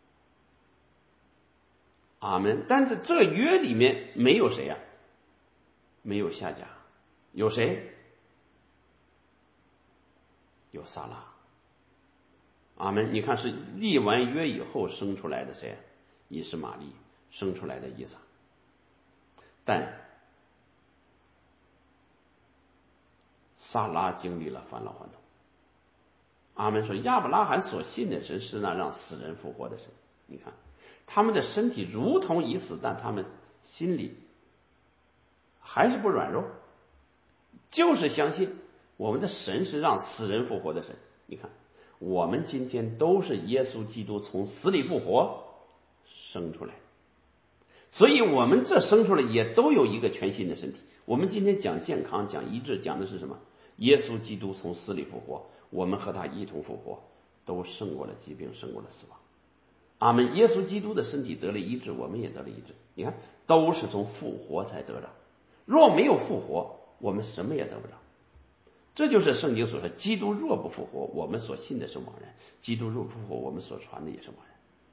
阿门。但是这约里面没有谁呀、啊？没有夏甲，有谁？有撒拉。 阿们。你看是立完约以后生出来的谁？以实玛利生出来的以撒。但撒拉经历了返老还童。阿们说亚伯拉罕所信的神是那让死人复活的神。你看他们的身体如同已死，但他们心里还是不软弱，就是相信我们的神是让死人复活的神。你看我们今天都是耶稣基督从死里复活生出来，所以我们这生出来也都有一个全新的身体。我们今天讲健康讲医治讲的是什么？耶稣基督从死里复活，我们和他一同复活，都胜过了疾病，胜过了死亡。阿们。耶稣基督的身体得了医治，我们也得了医治。你看都是从复活才得着，若没有复活我们什么也得不着。这就是圣经所说，基督若不复活我们所信的是枉然，基督若不复活我们所传的也是枉然。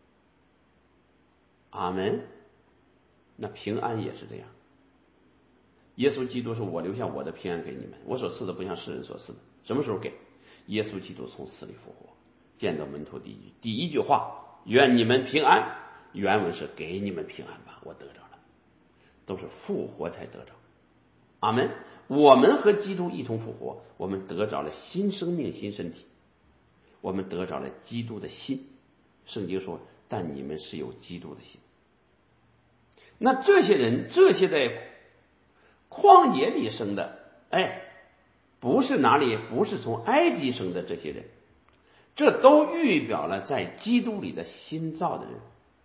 阿们。那平安也是这样，耶稣基督说我留下我的平安给你们，我所赐的不像世人所赐的。什么时候给？耶稣基督从死里复活，见到门徒第一第一句话，愿你们平安，原文是给你们平安吧，我得着了，都是复活才得着。阿们。我们和基督一同复活，我们得着了新生命新身体，我们得着了基督的心。圣经说但你们是有基督的心。那这些人，这些在旷野里生的，哎，不是哪里，不是从埃及生的这些人，这都预表了在基督里的新造的人。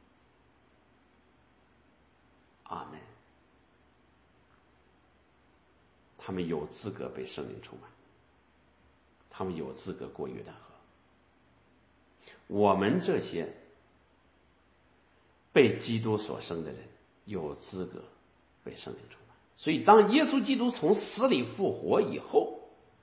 阿们。他们有资格被圣灵充满，他们有资格过约旦河。我们这些被基督所生的人有资格被圣灵充满。所以当耶稣基督从死里复活以后，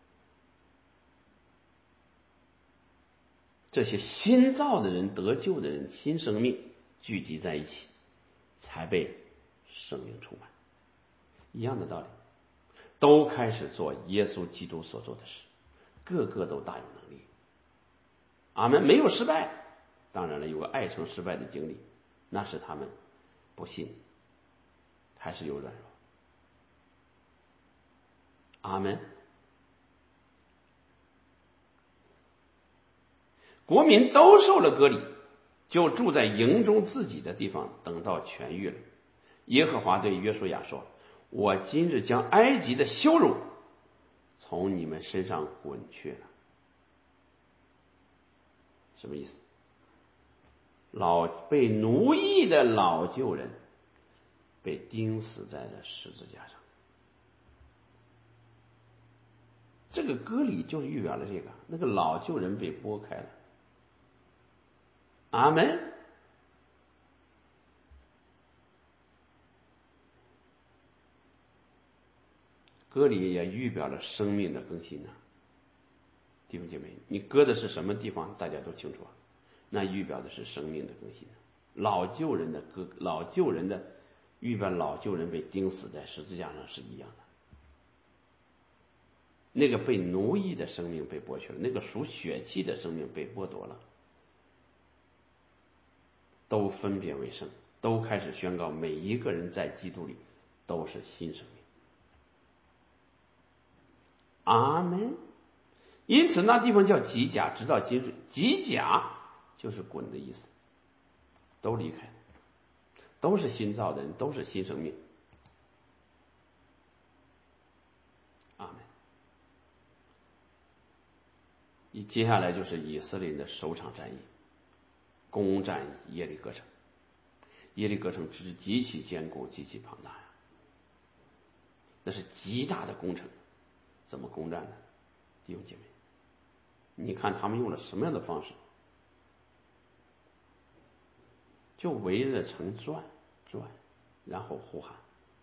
这些新造的人得救的人新生命聚集在一起，才被圣灵充满。一样的道理，都开始做耶稣基督所做的事，个个都大有能力。阿们。没有失败，当然了，有个爱城失败的经历，那是他们不信，还是有软弱。阿们。国民都受了割礼，就住在营中自己的地方，等到痊愈了。耶和华对约书亚说，我今日将埃及的羞辱从你们身上滚去了。什么意思？老被奴役的老旧人被钉死在了十字架上。这个割礼就是预表了这个，那个老旧人被剥开了。阿们。割礼也预表了生命的更新呢、啊。弟兄姐妹，你割的是什么地方大家都清楚啊，那预表的是生命的更新。老旧人的割，老旧人的预表老旧人被钉死在十字架上是一样的。那个被奴役的生命被剥去了，那个属血气的生命被剥夺了，都分别为圣，都开始宣告每一个人在基督里都是新生命。阿们。因此那地方叫吉甲，直到今日。吉甲就是滚的意思，都离开，都是新造的人，都是新生命。阿们。接下来就是以色列人的首场战役，攻占耶利哥城。耶利哥城是极其坚固极其庞大呀，那是极大的工程。怎么攻占的？弟兄姐妹，你看他们用了什么样的方式？就围着城转转，然后呼喊。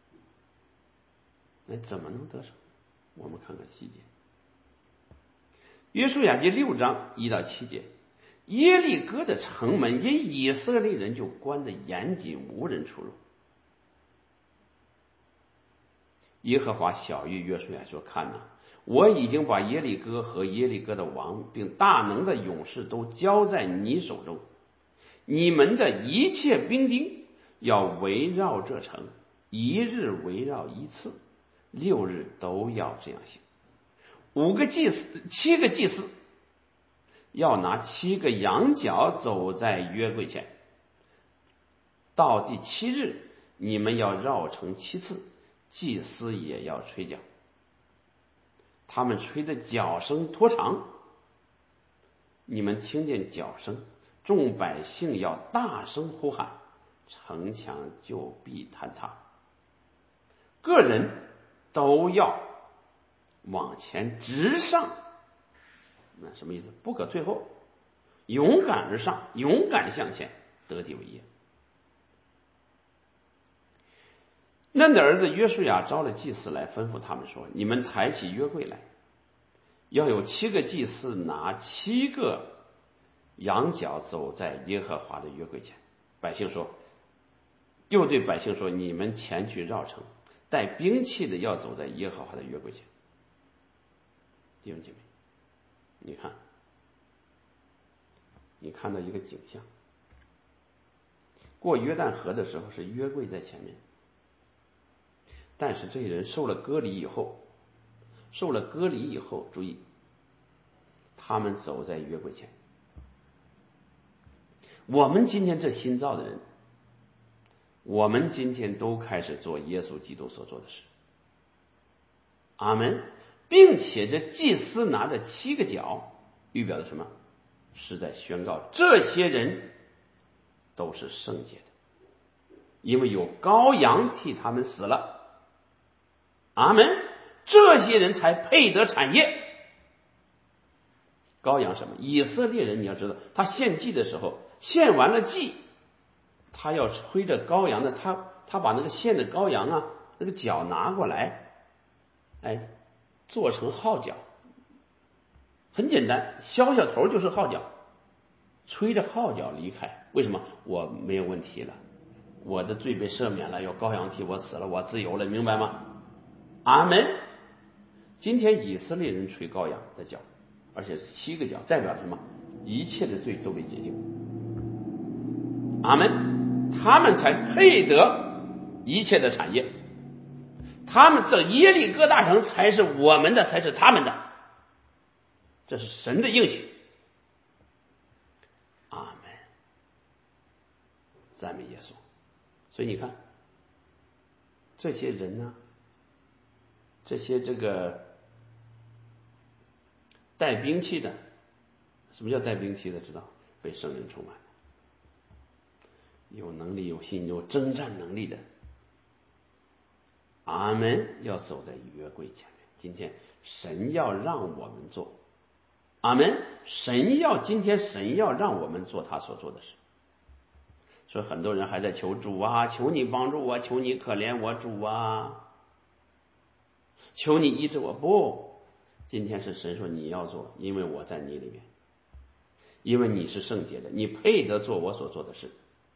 那怎么能得胜？我们看看细节。约书亚记六章一到七节，耶利哥的城门因以色列人就关得严谨，无人出入。耶和华晓谕约书亚说，看哪， 我已经把耶利哥和耶利哥的王并大能的勇士都交在你手中，你们的一切兵丁要围绕这城，一日围绕一次，六日都要这样行。五个祭司，七个祭司要拿七个羊角走在约柜前，到第七日你们要绕城七次，祭司也要吹角，他们吹的角声拖长，你们听见角声，众百姓要大声呼喊，城墙就必坍塌。个人都要往前直上，那什么意思？不可退后，勇敢而上，勇敢向前，得地为业。嫩的儿子约书亚招了祭司来，吩咐他们说：你们抬起约柜来，要有七个祭司拿七个羊角走在耶和华的约柜前。百姓说，又对百姓说：你们前去绕城，带兵器的要走在耶和华的约柜前。弟兄姐妹，你看，你看到一个景象，过约旦河的时候是约柜在前面，但是这些人受了割礼以后，受了割礼以后，注意，他们走在约柜前。我们今天这新造的人，我们今天都开始做耶稣基督所做的事。阿们。并且这祭司拿着七个角，预表的什么？是在宣告这些人都是圣洁的，因为有羔羊替他们死了。阿们。这些人才配得产业。羔羊什么？以色列人，你要知道，他献祭的时候，献完了祭，他要吹着羔羊的，他他把那个献的羔羊啊，那个角拿过来，哎，做成号角，很简单，削小头就是号角，吹着号角离开。为什么？我没有问题了，我的罪被赦免了，有羔羊替我死了，我自由了，明白吗？阿们。今天以色列人吹羔羊的角，而且是七个角，代表什么？一切的罪都被洁净。阿们。他们才配得一切的产业，他们这耶利哥大城才是我们的，才是他们的，这是神的应许。阿们。赞美耶稣。所以你看，这些人呢，这些这个带兵器的，什么叫带兵器的？知道，被圣灵充满，有能力、有信、有征战能力的。阿们。要走在约柜前面。今天神要让我们做，阿们。神要今天神要让我们做他所做的事。所以很多人还在求主啊，求你帮助我，求你可怜我，主啊，求你医治我。不，今天是神说你要做，因为我在你里面，因为你是圣洁的，你配得做我所做的事。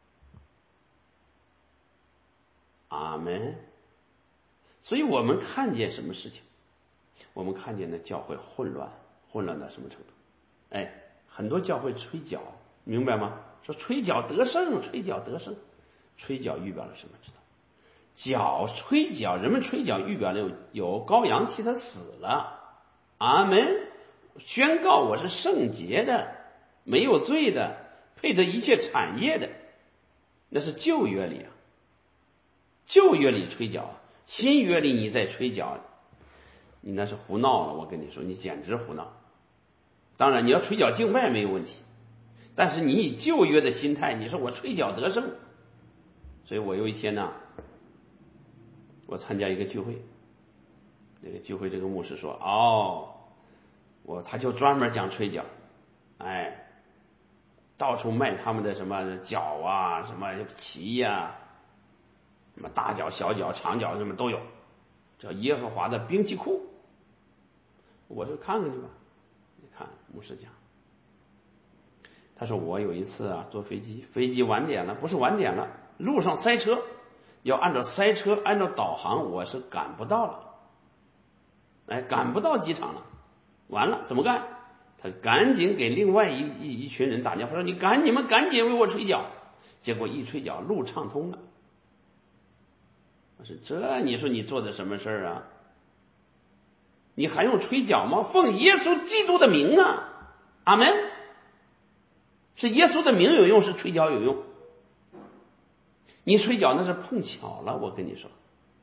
阿们。所以我们看见什么事情？我们看见的教会混乱，混乱到什么程度？哎，很多教会吹角，明白吗？说吹角得胜，吹角得胜，吹角预表了什么？知道？角吹角，人们吹角预表了有有羔羊替他死了。阿们。宣告我是圣洁的，没有罪的，配得一切产业的。那是旧约里啊，旧约里吹角，新约里你在吹角，你那是胡闹了。我跟你说，你简直胡闹。当然你要吹角敬拜没有问题，但是你以旧约的心态，你说我吹角得胜。所以我有一天呢，我参加一个聚会，那个聚会这个牧师说，哦，我他就专门讲吹角，哎，到处卖他们的什么角啊，什么旗呀、啊，什么大角、小角、长角，什么都有，叫耶和华的兵器库。我说看看去吧，你看牧师讲，他说我有一次啊坐飞机，飞机晚点了，不是晚点了，路上塞车，要按照塞车按照导航，我是赶不到了。 哎，赶不到机场了，完了怎么干？他赶紧给另外一一一群人打电话说：“你赶你们赶紧为我吹角。”结果一吹角，路畅通了。我说这你说你做的什么事儿啊？你还用吹角吗？奉耶稣基督的名啊！阿门。是耶稣的名有用，是吹角有用。你吹角那是碰巧了，我跟你说，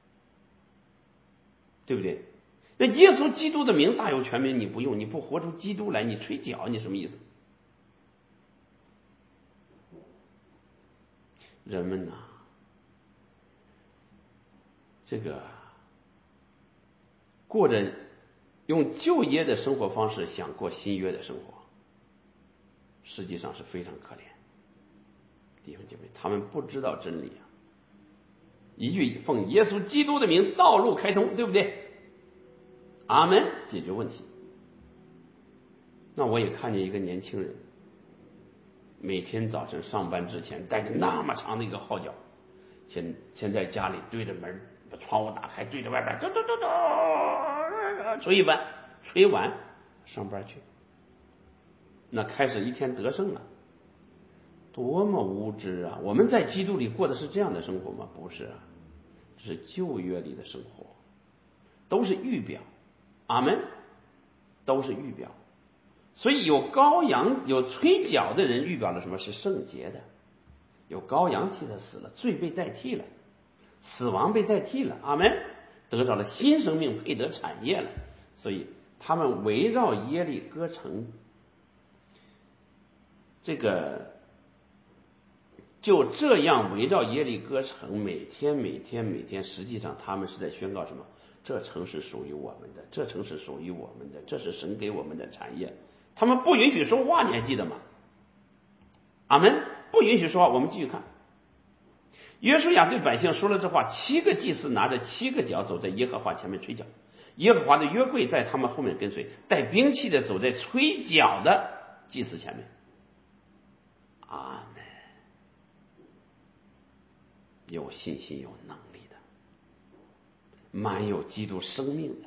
对不对？那耶稣基督的名大有全名，你不用，你不活出基督来，你吹角，你什么意思？人们呐，这个过着用旧约的生活方式想过新约的生活，实际上是非常可怜。弟兄姐妹，他们不知道真理啊！一句奉耶稣基督的名，道路开通，对不对？阿门，解决问题。那我也看见一个年轻人，每天早晨上班之前带着那么长的一个号角，先先在家里对着门，把窗户打开，对着外边，嘟嘟嘟嘟，吹一番，吹完上班去。那开始一天得胜了。多么无知啊！我们在基督里过的是这样的生活吗？不是啊，这是旧约里的生活，都是预表。阿门，都是预表。所以有羔羊有吹角的人预表了什么？是圣洁的，有羔羊替他死了，罪被代替了，死亡被代替了。阿门，得着了新生命，配得产业了。所以他们围绕耶利哥城，这个就这样围绕耶利哥城，每天每天每天，实际上他们是在宣告什么？这城是属于我们的，这城是属于我们的，这是神给我们的产业。他们不允许说话，你还记得吗？阿门，不允许说话。我们继续看，约书亚对百姓说了这话，七个祭司拿着七个角走在耶和华前面吹角，耶和华的约柜在他们后面跟随，带兵器的走在吹角的祭司前面。阿门。有信心有能力的，满有基督生命的，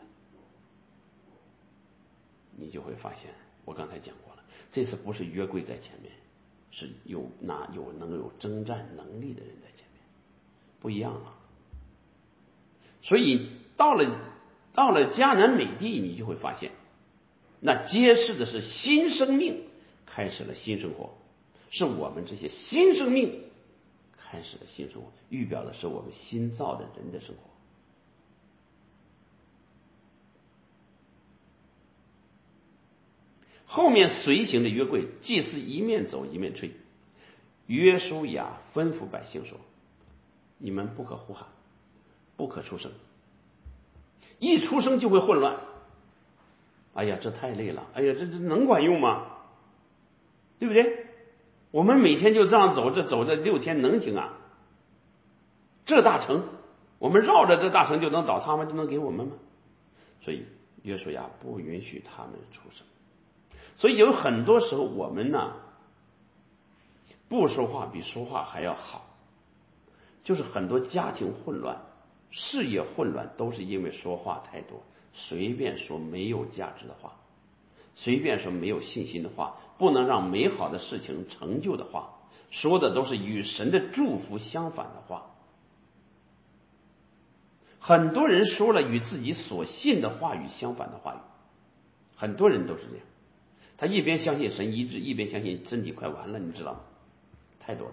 你就会发现，我刚才讲过了，这次不是约柜在前面，是有那有能有征战能力的人在前面，不一样了。所以到了到了迦南美地，你就会发现，那揭示的是新生命开始了新生活，是我们这些新生命开始了新生活，预表的是我们新造的人的生活。后面随行的约柜，祭司一面走一面吹。约书亚吩咐百姓说：“你们不可呼喊，不可出声，一出声就会混乱。”哎呀，这太累了！哎呀，这这能管用吗？对不对？我们每天就这样走，这走这六天能行啊？这大城，我们绕着这大城就能倒塌吗？就能给我们吗？所以约书亚不允许他们出声。所以有很多时候我们呢，不说话比说话还要好。就是很多家庭混乱、事业混乱，都是因为说话太多，随便说没有价值的话，随便说没有信心的话，不能让美好的事情成就的话，说的都是与神的祝福相反的话。很多人说了与自己所信的话语相反的话语，很多人都是这样。他一边相信神医治，一边相信身体快完了，你知道吗？太多了。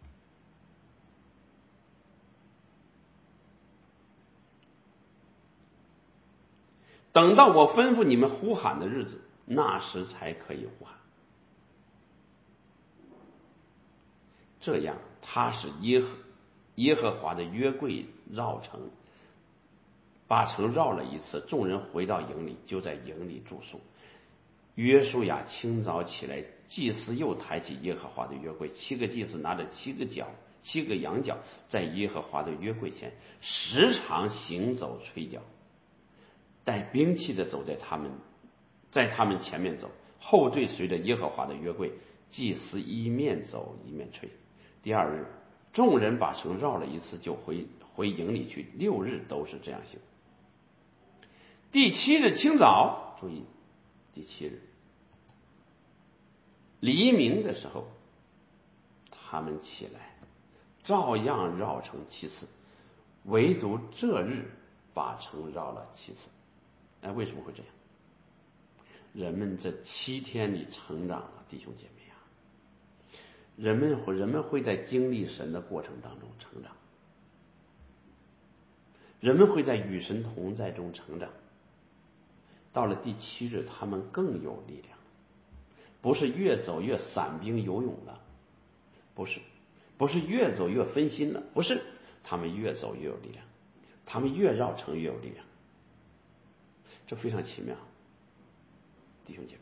等到我吩咐你们呼喊的日子，那时才可以呼喊。这样，他使耶和耶和华的约柜绕城，把城绕了一次，众人回到营里，就在营里住宿。约书亚清早起来，祭司又抬起耶和华的约柜，七个祭司拿着七个角、七个羊角，在耶和华的约柜前时常行走吹角，带兵器的走在他们在他们前面走，后缀随着耶和华的约柜，祭司一面走一面吹。第二日，众人把城绕了一次，就回回营里去，六日都是这样行。 第七日清早，注意，第七日黎明的时候，他们起来，照样绕城七次，唯独这日把城绕了七次。哎，为什么会这样？人们这七天里成长了，弟兄姐妹啊！人们会人们会在经历神的过程当中成长，人们会在与神同在中成长。到了第七日，他们更有力量，不是越走越散兵游勇了，不是，不是越走越分心了，不是，他们越走越有力量，他们越绕城越有力量，这非常奇妙，弟兄姐妹。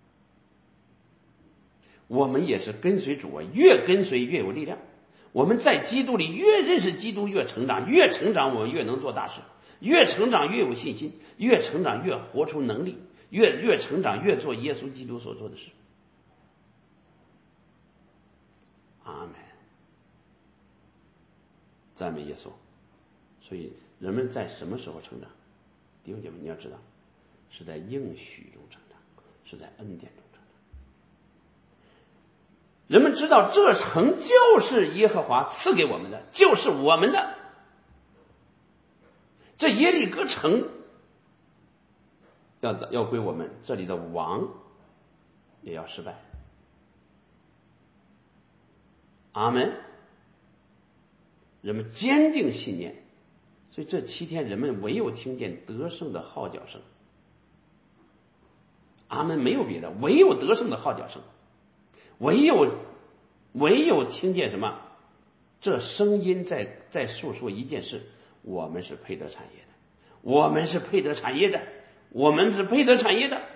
我们也是跟随主啊，越跟随越有力量。我们在基督里越认识基督越成长，越成长我们越能做大事，越成长越有信心，越成长越活出能力，越越成长越做耶稣基督所做的事。阿门，赞美耶稣。所以人们在什么时候成长？弟兄姐妹，你要知道，是在应许中成长，是在恩典中成长。人们知道这城就是耶和华赐给我们的，就是我们的。这耶利哥城要要归我们，这里的王也要失败。阿门。人们坚定信念，所以这七天人们唯有听见得胜的号角声。阿门，没有别的，唯有得胜的号角声，唯有唯有听见什么？这声音在在诉说一件事：我们是配得产业的，我们是配得产业的，我们是配得产业的。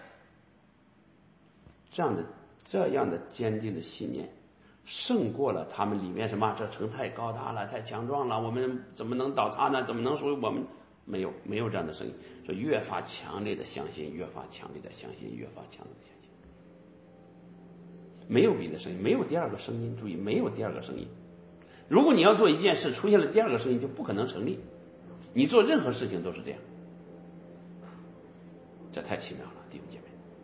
这样的这样的坚定的信念，胜过了他们里面什么？这城太高大了，太强壮了，我们怎么能倒塌呢？怎么能属于我们？没有，没有这样的声音。说越发强烈的相信，越发强烈的相信，越发强烈的相信。没有别的声音，没有第二个声音。注意，没有第二个声音。如果你要做一件事，出现了第二个声音，就不可能成立。你做任何事情都是这样，这太奇妙了，弟兄姐妹。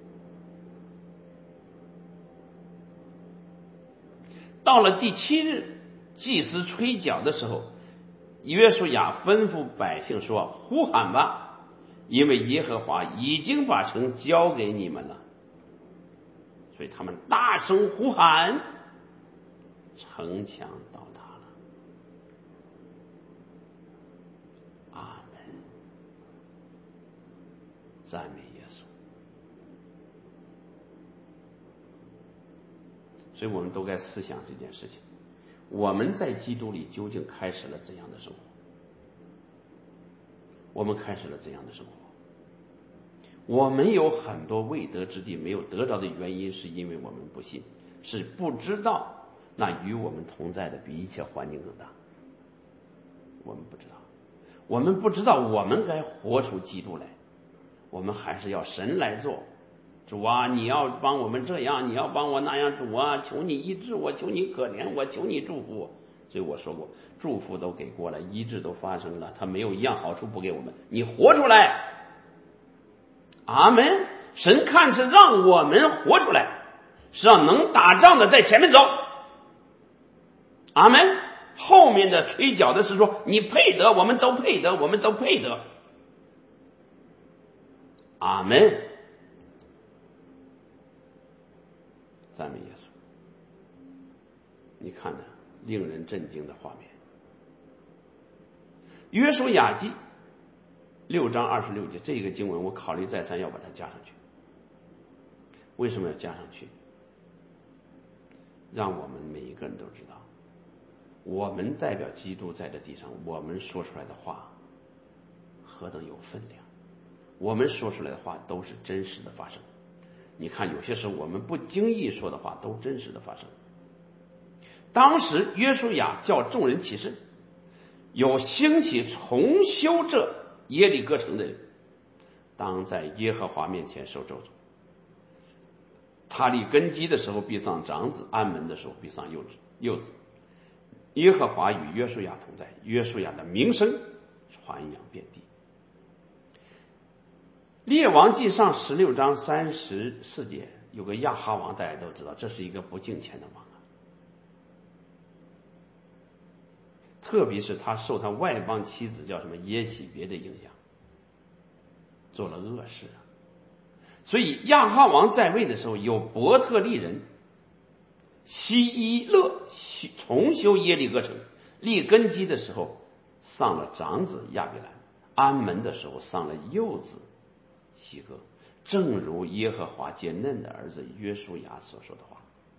到了第七日，祭司吹角的时候，约书亚吩咐百姓说：“呼喊吧，因为耶和华已经把城交给你们了。”所以他们大声呼喊，城墙倒塌了。阿门，赞美耶稣。所以我们都该思想这件事情，我们在基督里究竟开始了怎样的生活？我们开始了怎样的生活？我们有很多未得之地，没有得着的原因，是因为我们不信，是不知道那与我们同在的比一切环境更大。我们不知道，我们不知道我们该活出基督来，我们还是要神来做。主啊，你要帮我们这样，你要帮我那样，主啊，求你医治我，求你可怜我，求你祝福我。所以我说过，祝福都给过了，医治都发生了，他没有一样好处不给我们。你活出来。阿门。神看是让我们活出来，是让能打仗的在前面走。阿门。后面的吹角的是说你配得，我们都配得，我们都配得。阿门。赞美耶稣。你看着令人震惊的画面。约书亚记六章二十六节，这个经文我考虑再三要把它加上去。为什么要加上去？让我们每一个人都知道，我们代表基督在这地上，我们说出来的话何等有分量，我们说出来的话都是真实的发生。你看有些时候我们不经意说的话都真实的发生。当时约书亚叫众人起誓，有兴起重修这耶利哥城的人，当在耶和华面前受咒诅。他立根基的时候必丧长子，安门的时候必丧幼子幼子。耶和华与约书亚同在，约书亚的名声传扬遍地。 列王记上十六章三十四节有个亚哈王，大家都知道，这是一个不敬虔的王啊。特别是他受他外邦妻子叫什么耶洗别的影响，做了恶事啊。所以亚哈王在位的时候，有伯特利人希伊勒重修耶利哥城，立根基的时候丧了长子亚比兰，安门的时候丧了幼子希哥，正如耶和华借嫩的儿子约书亚所说的话。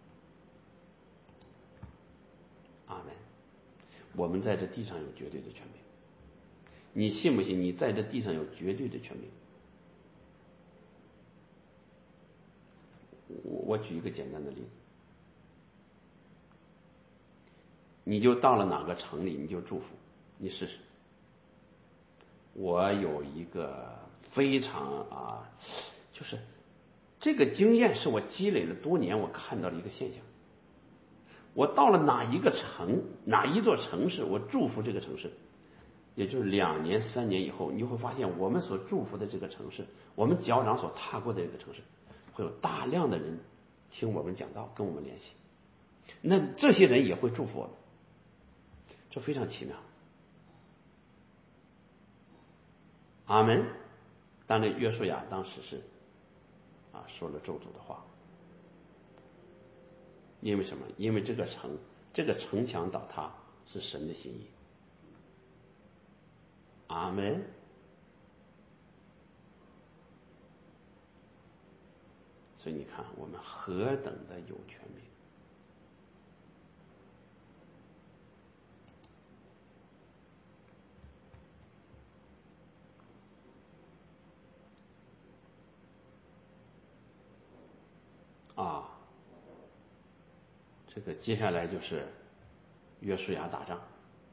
阿门。我们在这地上有绝对的权柄，你信不信？你在这地上有绝对的权柄。我我举一个简单的例子，你就到了哪个城里，你就祝福，你试试。我有一个非常啊，就是这个经验是我积累了多年，我看到了一个现象。我到了哪一个城，哪一座城市，我祝福这个城市，也就是两年三年以后，你会发现我们所祝福的这个城市，我们脚掌所踏过的这个城市，会有大量的人听我们讲道，跟我们联系，那这些人也会祝福我们，这非常奇妙。阿门。当然约书亚当时是啊说了咒诅的话，因为什么？因为这个城这个城墙倒塌是神的心意。阿门。所以你看我们何等的有权柄啊！这个接下来就是约书亚打仗，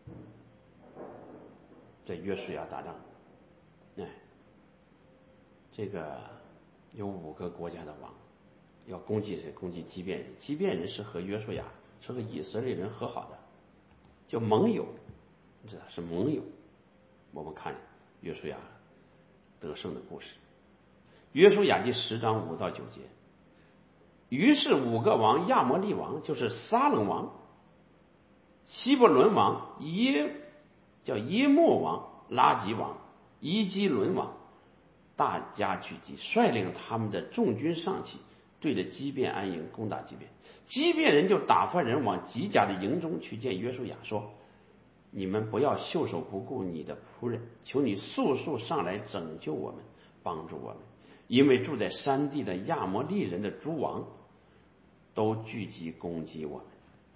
在约书亚打仗，哎，这个有五个国家的王要攻击谁？攻击基遍人。基遍人是和约书亚是和以色列人和好的，叫盟友，你知道是盟友。我们看约书亚得胜的故事，约书亚记十章五到九节。于是五个王，亚摩利王就是撒冷王、希伯伦王、耶叫耶莫王、拉吉王、伊基伦王，大家聚集，率领他们的众军上去，对着基遍安营，攻打基遍。基遍人就打发人往吉甲的营中去见约书亚，说：你们不要袖手不顾你的仆人，求你速速上来拯救我们，帮助我们，因为住在山地的亚摩利人的诸王都聚集攻击我们。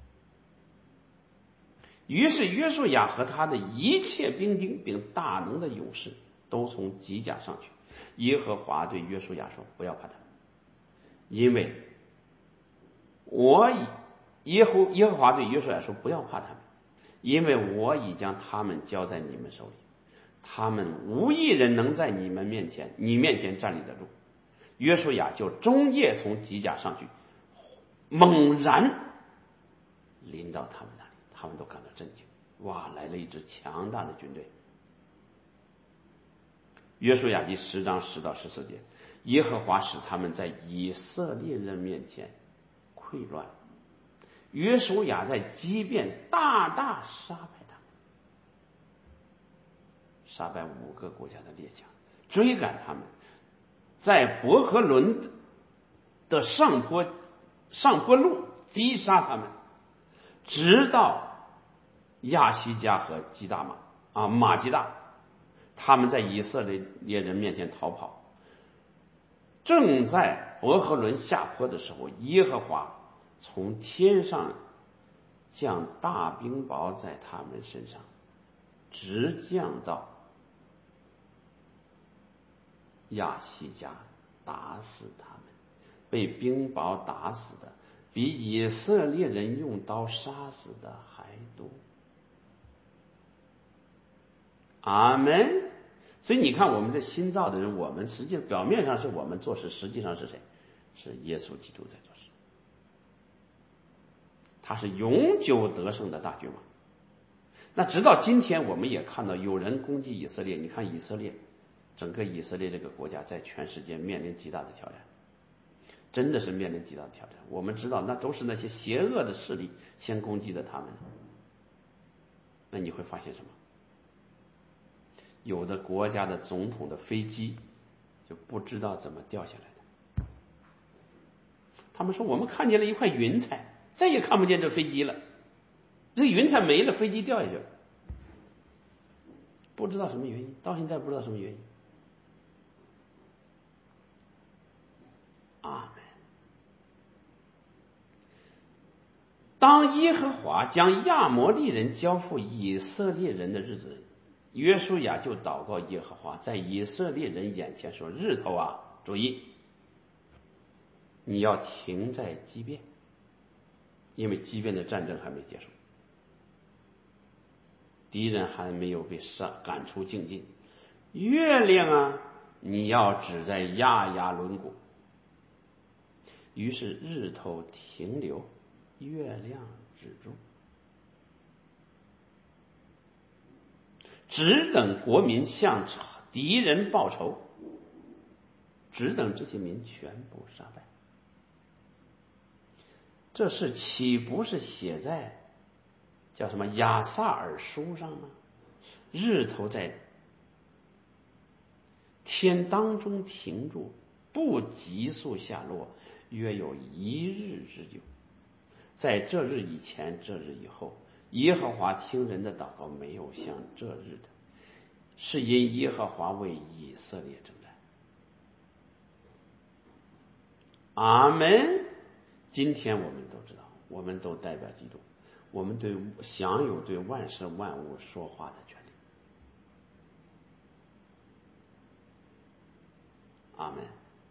于是约书亚和他的一切兵丁并大能的勇士都从吉甲上去。耶和华对约书亚说：不要怕他们，因为我已耶和耶和华对约书亚说：不要怕他们，因为我已将他们交在你们手里，他们无一人能在你们面前你面前站立得住。约书亚就终夜从吉甲上去，猛然临到他们那里，他们都感到震惊。哇，来了一支强大的军队。约书亚记十章十到十四节，耶和华使他们在以色列人面前溃乱，约书亚在基遍大大杀败他们，杀败五个国家的列强，追赶他们，在伯和伦的上坡上坡路击杀他们，直到亚西加和基大马啊马基大，他们在以色列人面前逃跑。正在伯和伦下坡的时候，耶和华从天上降大冰雹在他们身上，直降到亚西加，打死他们。被冰雹打死的比以色列人用刀杀死的还多。阿门。所以你看我们这新造的人，我们实际表面上是我们做事，实际上是谁？是耶稣基督在做事。他是永久得胜的大君王。那直到今天我们也看到有人攻击以色列，你看以色列整个以色列这个国家在全世界面临极大的挑战，真的是面临极大的挑战。我们知道那都是那些邪恶的势力先攻击的他们。那你会发现什么？有的国家的总统的飞机就不知道怎么掉下来的。他们说我们看见了一块云彩，再也看不见这飞机了，这云彩没了，飞机掉下去了，不知道什么原因，到现在不知道什么原因。阿门。当耶和华将亚摩利人交付以色列人的日子，约书亚就祷告耶和华，在以色列人眼前说：日头啊，注意，你要停在基遍，因为基遍的战争还没结束，敌人还没有被杀赶出境境。月亮啊，你要指在亚亚伦谷。于是日头停留，月亮止住，只等国民向敌人报仇，只等这些民全部杀败。这事岂不是写在叫什么亚萨尔书上吗？日头在天当中停住，不急速下落，约有一日之久。在这日以前，这日以后，耶和华听人的祷告没有像这日的，是因耶和华为以色列征战。阿门。今天我们都知道，我们都代表基督，我们对享有对万事万物说话的权利。阿门。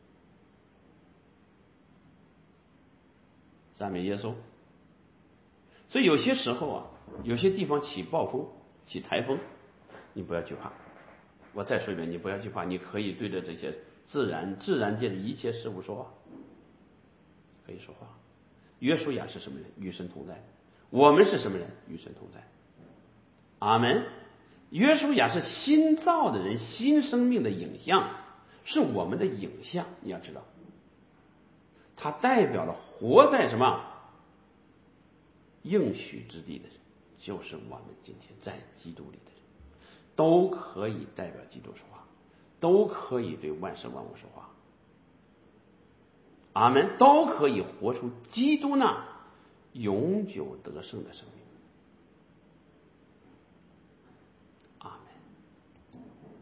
赞美耶稣。所以有些时候啊，有些地方起暴风、起台风，你不要惧怕。我再说一遍，你不要惧怕，你可以对着这些自然、自然界的一切事物说话，可以说话。约书亚是什么人？与神同在。我们是什么人？与神同在。阿门。约书亚是新造的人，新生命的影像，是我们的影像。你要知道，它代表了活在什么应许之地的人，就是我们今天在基督里的人，都可以代表基督说话，都可以对万事万物说话。阿门。都可以活出基督那永久得胜的生命。阿门。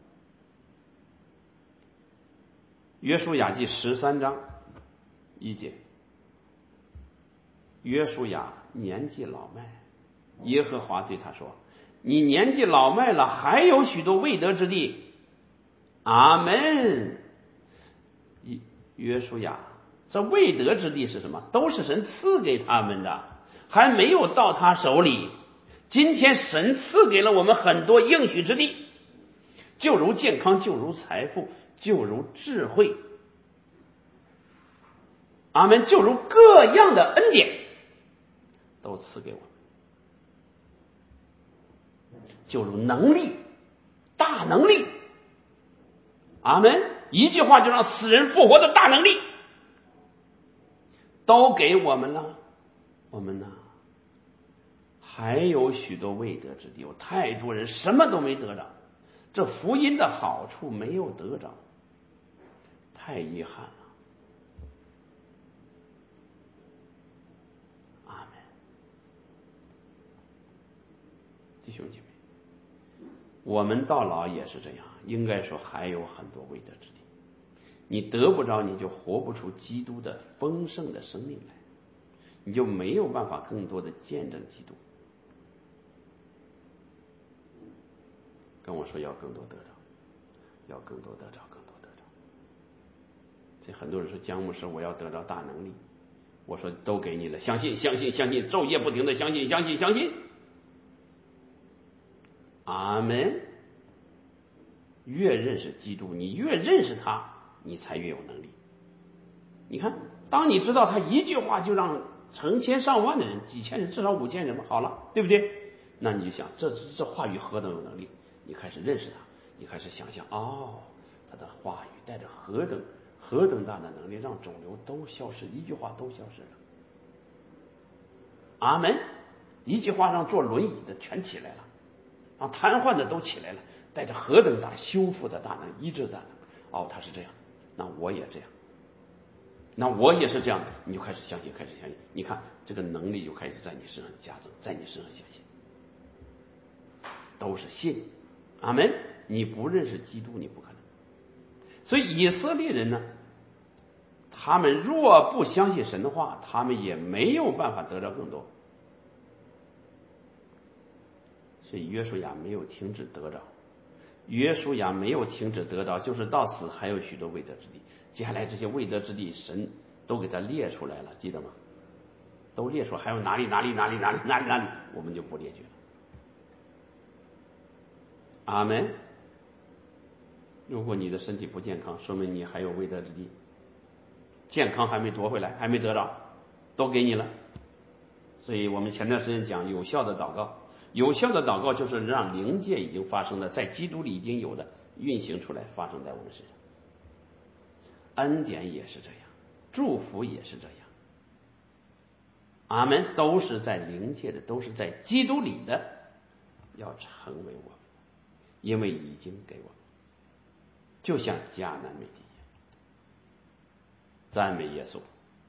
约书亚记十三章一节，约书亚年纪老迈，耶和华对他说：你年纪老迈了，还有许多未得之地。阿门。约书亚，这未得之地是什么？都是神赐给他们的，还没有到他手里。今天神赐给了我们很多应许之地，就如健康，就如财富，就如智慧。阿们。就如各样的恩典都赐给我们，就如能力，大能力。阿们。一句话就让死人复活的大能力都给我们了。我们呢，还有许多未得之地，有太多人什么都没得着，这福音的好处没有得着，太遗憾了。阿们。弟兄姐妹，我们到老也是这样，应该说还有很多未得之地，你得不着，你就活不出基督的丰盛的生命来，你就没有办法更多的见证基督。跟我说要更多得着，要更多得着，更多得着。这很多人说姜牧师，我要得着大能力，我说都给你了，相信相信相信，昼夜不停的相信相信相信。阿们。越认识基督，你越认识他，你才越有能力。你看，当你知道他一句话就让成千上万的人，几千人，至少五千人吧，好了，对不对？那你就想，这这话语何等有能力？你开始认识他，你开始想象，哦， 他的话语带着何等何等大的能力，让肿瘤都消失，一句话都消失了。阿门！一句话让坐轮椅的全起来了，让瘫痪的都起来了，带着何等大修复的大能、医治大能。哦，他是这样，那我也这样，那我也是这样的，你就开始相信，开始相信。你看这个能力就开始在你身上加增，在你身上相信，都是信。阿门！你不认识基督，你不可能。所以以色列人呢，他们若不相信神的话，他们也没有办法得到更多。所以约书亚没有停止得着，约书亚没有停止得着，就是到死还有许多未得之地。接下来这些未得之地，神都给他列出来了，记得吗？都列出来，还有哪里哪里哪里哪里哪里哪里，我们就不列举了。阿门。如果你的身体不健康，说明你还有未得之地，健康还没夺回来，还没得着，都给你了。所以我们前段时间讲有效的祷告，有效的祷告就是让灵界已经发生的，在基督里已经有的运行出来，发生在我们身上。恩典也是这样，祝福也是这样。阿门，都是在灵界的，都是在基督里的，要成为我们，因为已经给我们，就像迦南美地一样。赞美耶稣。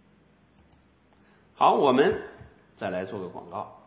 好，我们再来做个广告，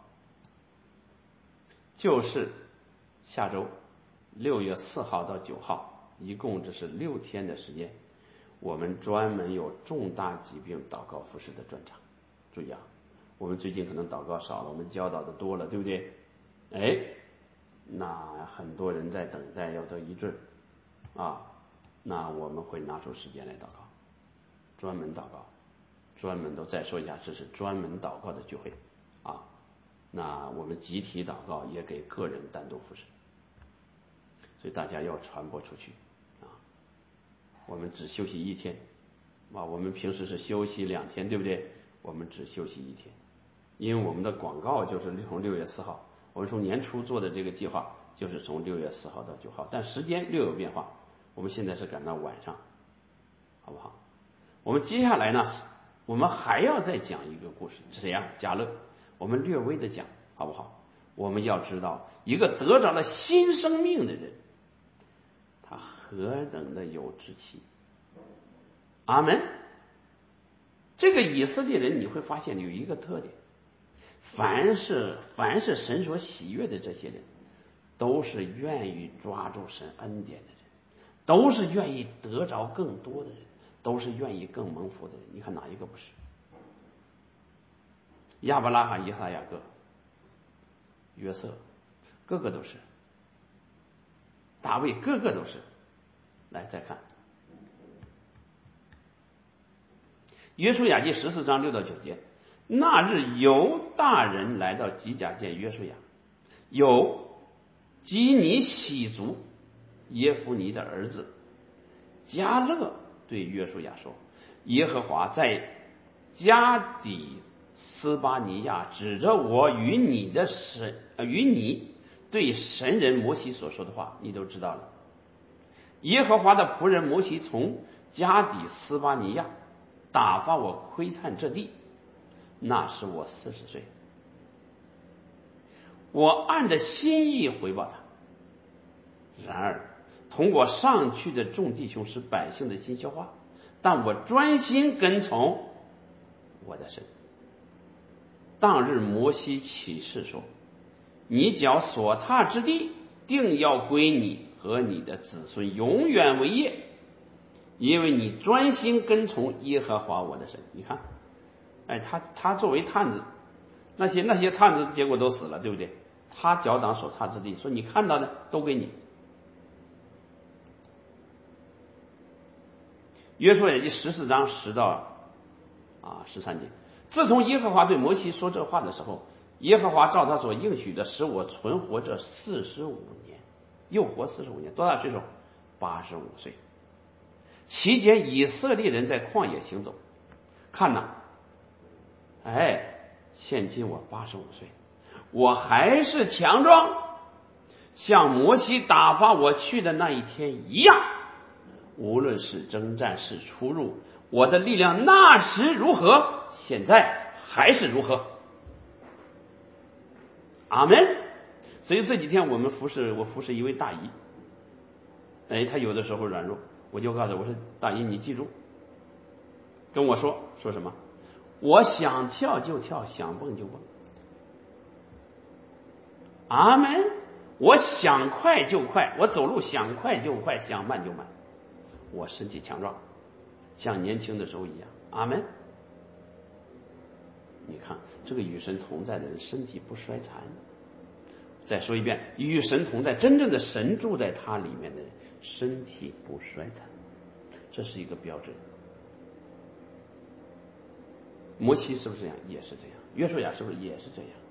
就是下周六月四号到九号，一共这是六天的时间，我们专门有重大疾病祷告服事的专场。注意啊，我们最近可能祷告少了，我们教导的多了，对不对？哎，那很多人在等待要得医治啊，那我们会拿出时间来祷告，专门祷告，专门都再说一下，这是专门祷告的聚会啊。那我们集体祷告，也给个人单独服事，所以大家要传播出去啊。我们只休息一天啊，我们平时是休息两天，对不对？我们只休息一天，因为我们的广告就是从六月四号，我们从年初做的这个计划就是从六月四号到九号，但时间略有变化，我们现在是赶到晚上，好不好？我们接下来呢，我们还要再讲一个故事，是谁呀？迦勒。我们略微的讲，好不好？我们要知道，一个得着了新生命的人，他何等的有志气。阿门。这个以色列人你会发现有一个特点，凡是凡是神所喜悦的这些人，都是愿意抓住神恩典的人，都是愿意得着更多的人，都是愿意更蒙福的人。你看哪一个不是？亚伯拉罕、以撒、雅各、约瑟，个个都是。大卫，个个都是。来，再看约书亚记十四章六到九节，那日犹大人来到基甲见约书亚，有基尼喜族耶夫尼的儿子迦勒对约书亚说，耶和华在加底斯巴尼亚指着我与你的神、呃、与你对神人摩西所说的话，你都知道了。耶和华的仆人摩西从加底斯巴尼亚打发我窥探这地，那时我四十岁，我按着心意回报他。然而同我上去的众弟兄使百姓的心消化，但我专心跟从我的神。当日摩西起誓说，你脚所踏之地定要归你和你的子孙永远为业，因为你专心跟从耶和华我的神。你看，哎，他他作为探子，那些那些探子结果都死了，对不对？他脚掌所踏之地，说你看到的都给你。约书亚记十四章十到啊十三节，自从耶和华对摩西说这话的时候，耶和华照他所应许的，使我存活这四十五年，又活四十五年，多大岁数？八十五岁。期间以色列人在旷野行走，看呐，哎，现今我八十五岁，我还是强壮，像摩西打发我去的那一天一样。 无论是征战是出入，我的力量那时如何，现在还是如何。阿门。所以这几天我们服侍，我服侍一位大姨，哎，他有的时候软弱，我就告诉我说，大姨你记住，跟我说说什么，我想跳就跳，想蹦就蹦。阿门。我想快就快，我走路想快就快，想慢就慢，我身体强壮，像年轻的时候一样。阿门。你看这个与神同在的人身体不衰残。再说一遍，与神同在，真正的神住在他里面的人身体不衰残，这是一个标准。摩西是不是这样？也是这样。约书亚是不是也是这样？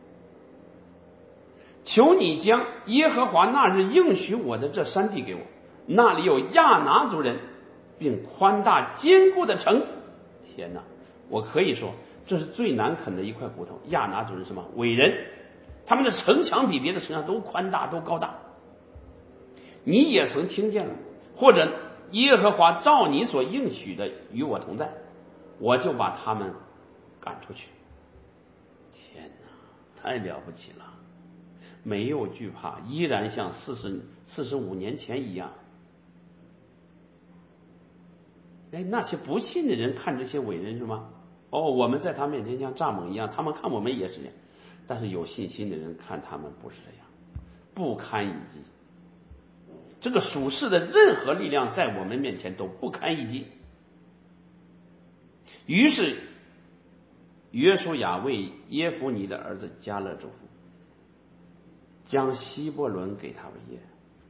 求你将耶和华那日应许我的这山地给我，那里有亚拿族人，并宽大坚固的城。天哪，我可以说这是最难啃的一块骨头。亚拿族人什么伟人，他们的城墙比别的城墙都宽大都高大。你也曾听见了，或者耶和华照你所应许的与我同在，我就把他们赶出去。天哪，太了不起了，没有惧怕，依然像四十四十五年前一样。哎，那些不信的人看这些伟人是吗？哦，我们在他面前像蚱蜢一样，他们看我们也是这样。但是有信心的人看他们不是这样，不堪一击。这个属世的任何力量在我们面前都不堪一击。于是约书亚为耶孚尼的儿子迦勒祝福，将希伯伦给他为业。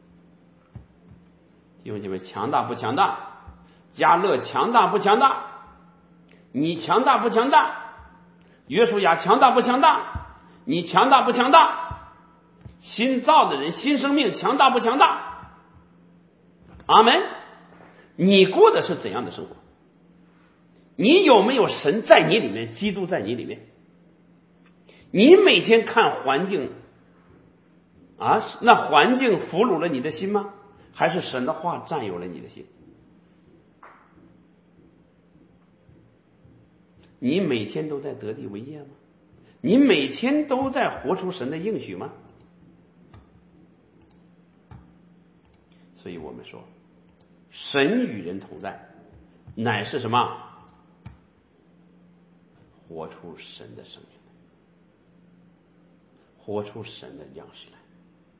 弟兄姐妹，强大不强大？迦勒强大不强大？你强大不强大？约书亚强大不强大？你强大不强大？新造的人，新生命强大不强大？阿门。你过的是怎样的生活？你有没有神在你里面，基督在你里面？你每天看环境啊，那环境俘虏了你的心吗？还是神的话占有了你的心？你每天都在得地为业吗？你每天都在活出神的应许吗？所以我们说，神与人同在，乃是什么？活出神的生命，活出神的样式来，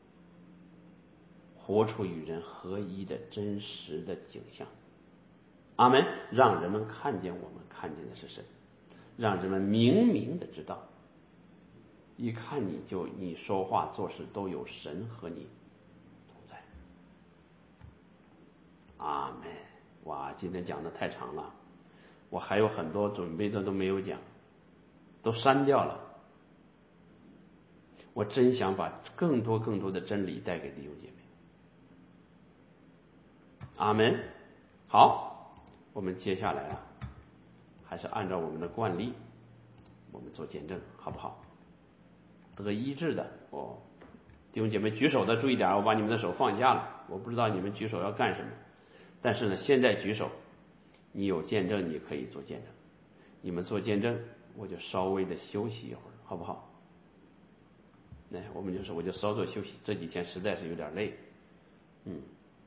活出与人合一的真实的景象。阿门。让人们看见我们看见的是神，让人们明明的知道，一看你就你说话做事都有神和你同在。阿门。哇，今天讲的太长了，我还有很多准备的都没有讲，都删掉了。我真想把更多更多的真理带给弟兄姐妹。阿门。好，我们接下来啊，还是按照我们的惯例，我们做见证，好不好？得医治的哦，弟兄姐妹举手的注意点，我把你们的手放下了。我不知道你们举手要干什么，但是呢，现在举手，你有见证你可以做见证。你们做见证，我就稍微的休息一会儿，好不好？那我们就是我就稍作休息，这几天实在是有点累。嗯，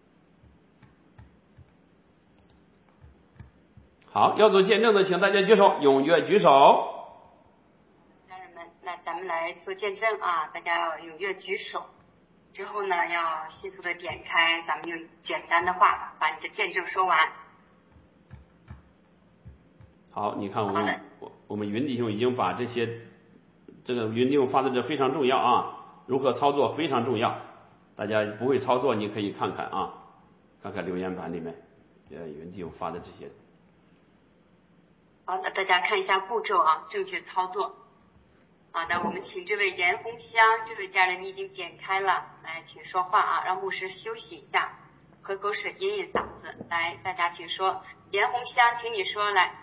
好，要做见证的请大家举手，踊跃举手。 家人们，那咱们来做见证啊！大家要踊跃举手，之后呢，要迅速的点开，咱们用简单的话把你的见证说完。 好，你看我们我我们云弟兄已经把这些，这个云弟兄发的这非常重要啊，如何操作非常重要。大家不会操作，你可以看看啊，看看留言板里面，呃，云弟兄发的这些。 好，那大家看一下步骤啊，正确操作。好，那我们请这位严红香这位家人，你已经点开了，来，请说话啊，让牧师休息一下，喝口水咽咽嗓子。来，大家请说，严红香，请你说来。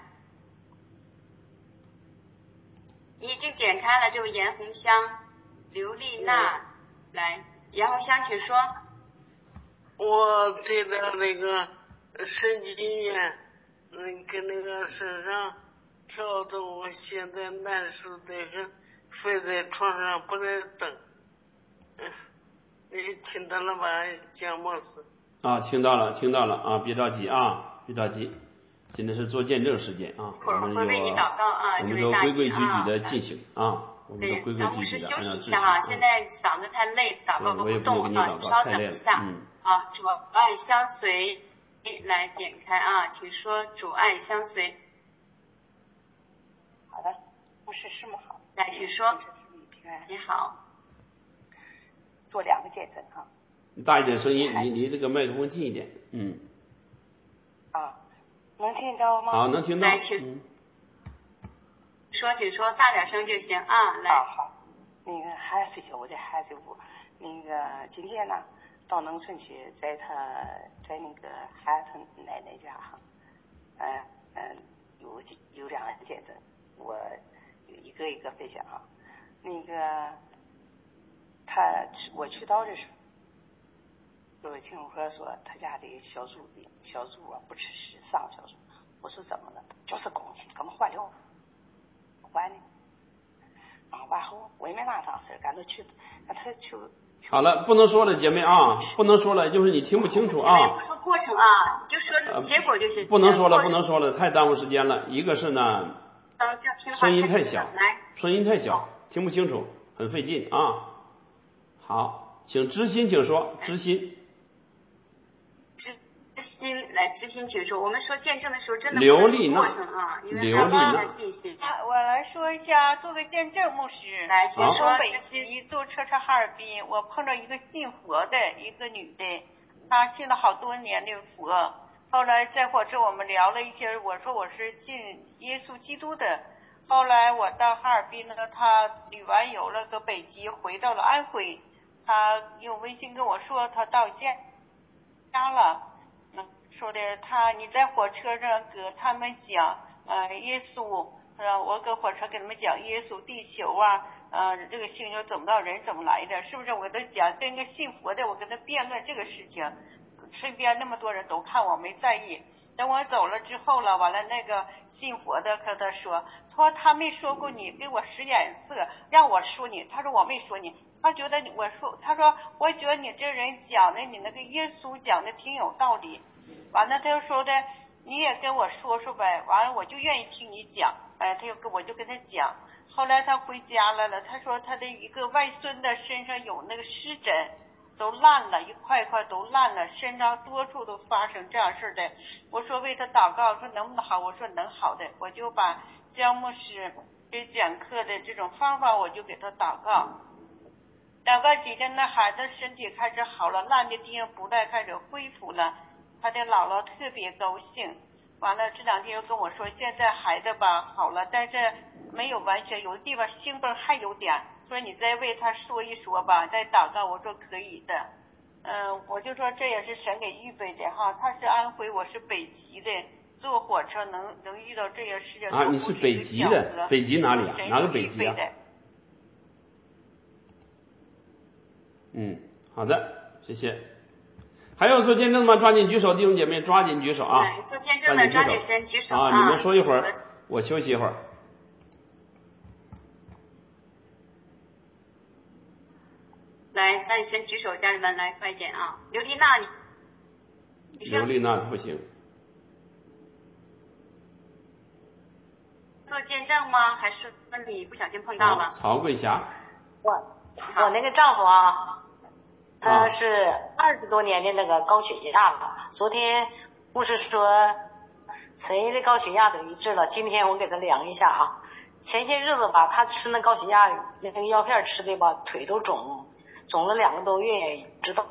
你已经点开了，这位严红香，刘丽娜，来，严红香，请说。 我这个那个神经元，嗯，跟那个身上跳动，我现在难受得很，睡在床上不能动。嗯，你听到了吧，姜牧师？ 啊，听到了，听到了啊，别着急啊，别着急。现在是做见证时间啊，我们有，我们都规规矩矩的进行啊，我们都规规矩矩的按照秩序。 啊，现在嗓子太累，祷告不动啊，稍等一下。 嗯。 好，主爱相随，来点开啊，请说主爱相随。 好的，牧师师母好。 来，请说。 平安。 你好。 做两个见证啊。 你大一点声音，离离这个麦克风近一点。嗯。 啊，能听到吗？ 好，能听到。 来，请、嗯、说，请说，大点声就行啊。来。 啊好。那个孩子睡觉，我在孩子屋。那个今天呢，到农村去，在他在那个孩子奶奶家哈，嗯嗯，有有两个见证，我一个一个分享啊。那个他我去到的时候，有听我说他家的小猪小猪啊不吃屎，上小猪。我说怎么了？就是公鸡，给我们换了，换呢。啊，完后我也没拿当事，赶到去，让他去。 好了，不能说了，姐妹啊，不能说了，就是你听不清楚啊。 不说过程啊，就说结果就行。 不能说了，不能说了，太耽误时间了。一个是呢，声音太小，声音太小，听不清楚，很费劲啊。好，请知心，请说，知心。 知心来，知心，请说。我们说见证的时候，真的流利过程啊，因为流利呢。 我来说一下，做个见证，牧师。 来，请说。 从北极坐车上哈尔滨，我碰到一个信佛的一个女的，她信了好多年的佛。后来在火车我们聊了一些，我说我是信耶稣基督的。后来我到哈尔滨呢，她旅完游了，搁北极回到了安徽。她用微信跟我说，她到家家了。说的他你在火车上给他们讲呃耶稣，呃我搁火车给他们讲耶稣地球啊，呃这个星球怎么到人怎么来的，是不是？我给他讲，跟个信佛的我跟他辩论这个事情，身边那么多人都看我没在意。等我走了之后了，完了那个信佛的跟他说，他说他没说过你，给我使眼色让我说你，他说我没说你，他觉得我说，他说我觉得你这人讲的你那个耶稣讲的挺有道理。完了他就说的你也跟我说说呗，完了我就愿意听你讲。哎，他又跟我就跟他讲。后来他回家来了，他说他的一个外孙的身上有那个湿疹都烂了，一块一块都烂了，身上多处都发生这样事的。我说为他祷告，说能不能好，我说能好的，我就把姜牧师给讲课的这种方法我就给他祷告。祷告几天，那孩子身体开始好了，烂的地方不再开始恢复了，他的姥姥特别高兴。完了这两天又跟我说，现在孩子吧好了，但是没有完全，有的地方兴奋还有点，说你再为他说一说吧，再祷告。我说可以的。嗯、呃，我就说这也是神给预备的哈，他是安徽，我是北极的，坐火车能能遇到这些事情啊，你是北极的，北极哪里啊？哪个北极啊？嗯，好的，谢谢。还有做见证吗？抓紧举手，弟兄姐妹，抓紧举手啊！ 对，做见证的抓紧先举手啊！你们说一会儿，我休息一会儿。 来，那你先举手，家人们，来快一点啊！刘丽娜，你刘丽娜不行。 做见证吗？还是你不小心碰到了？ 曹桂霞。 我我那个丈夫啊。他是二十多年的那个高血压了，昨天护士说陈毅的高血压等于治了，今天我给他量一下啊，前些日子吧他吃那高血压那个药片吃的吧腿都肿，肿了两个多月，知道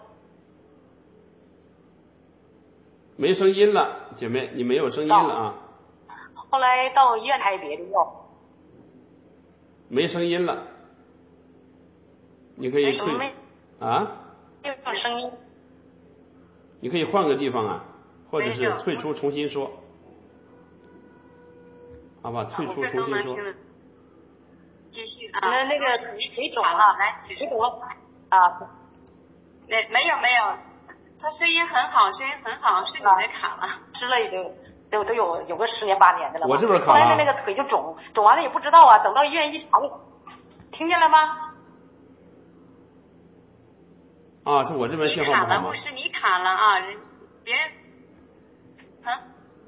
没声音了，姐妹你没有声音了啊。 后来到医院开别的药， 没声音了，你可以退啊。 有声音， 你可以换个地方啊，或者是退出重新说，好吧，退出重新说。 继续啊。 那那个腿肿啊， 来， 腿肿啊。 没没有没有， 他声音很好，声音很好，是你的卡了。 吃了也都都都有有个十年八年的了。 我这边卡了。 后来的那个腿就肿，肿完了也不知道啊，等到医院一查，听见了吗？ 啊，是我这边信号不好吗？ 你卡了，牧师你卡了啊，人别人，啊。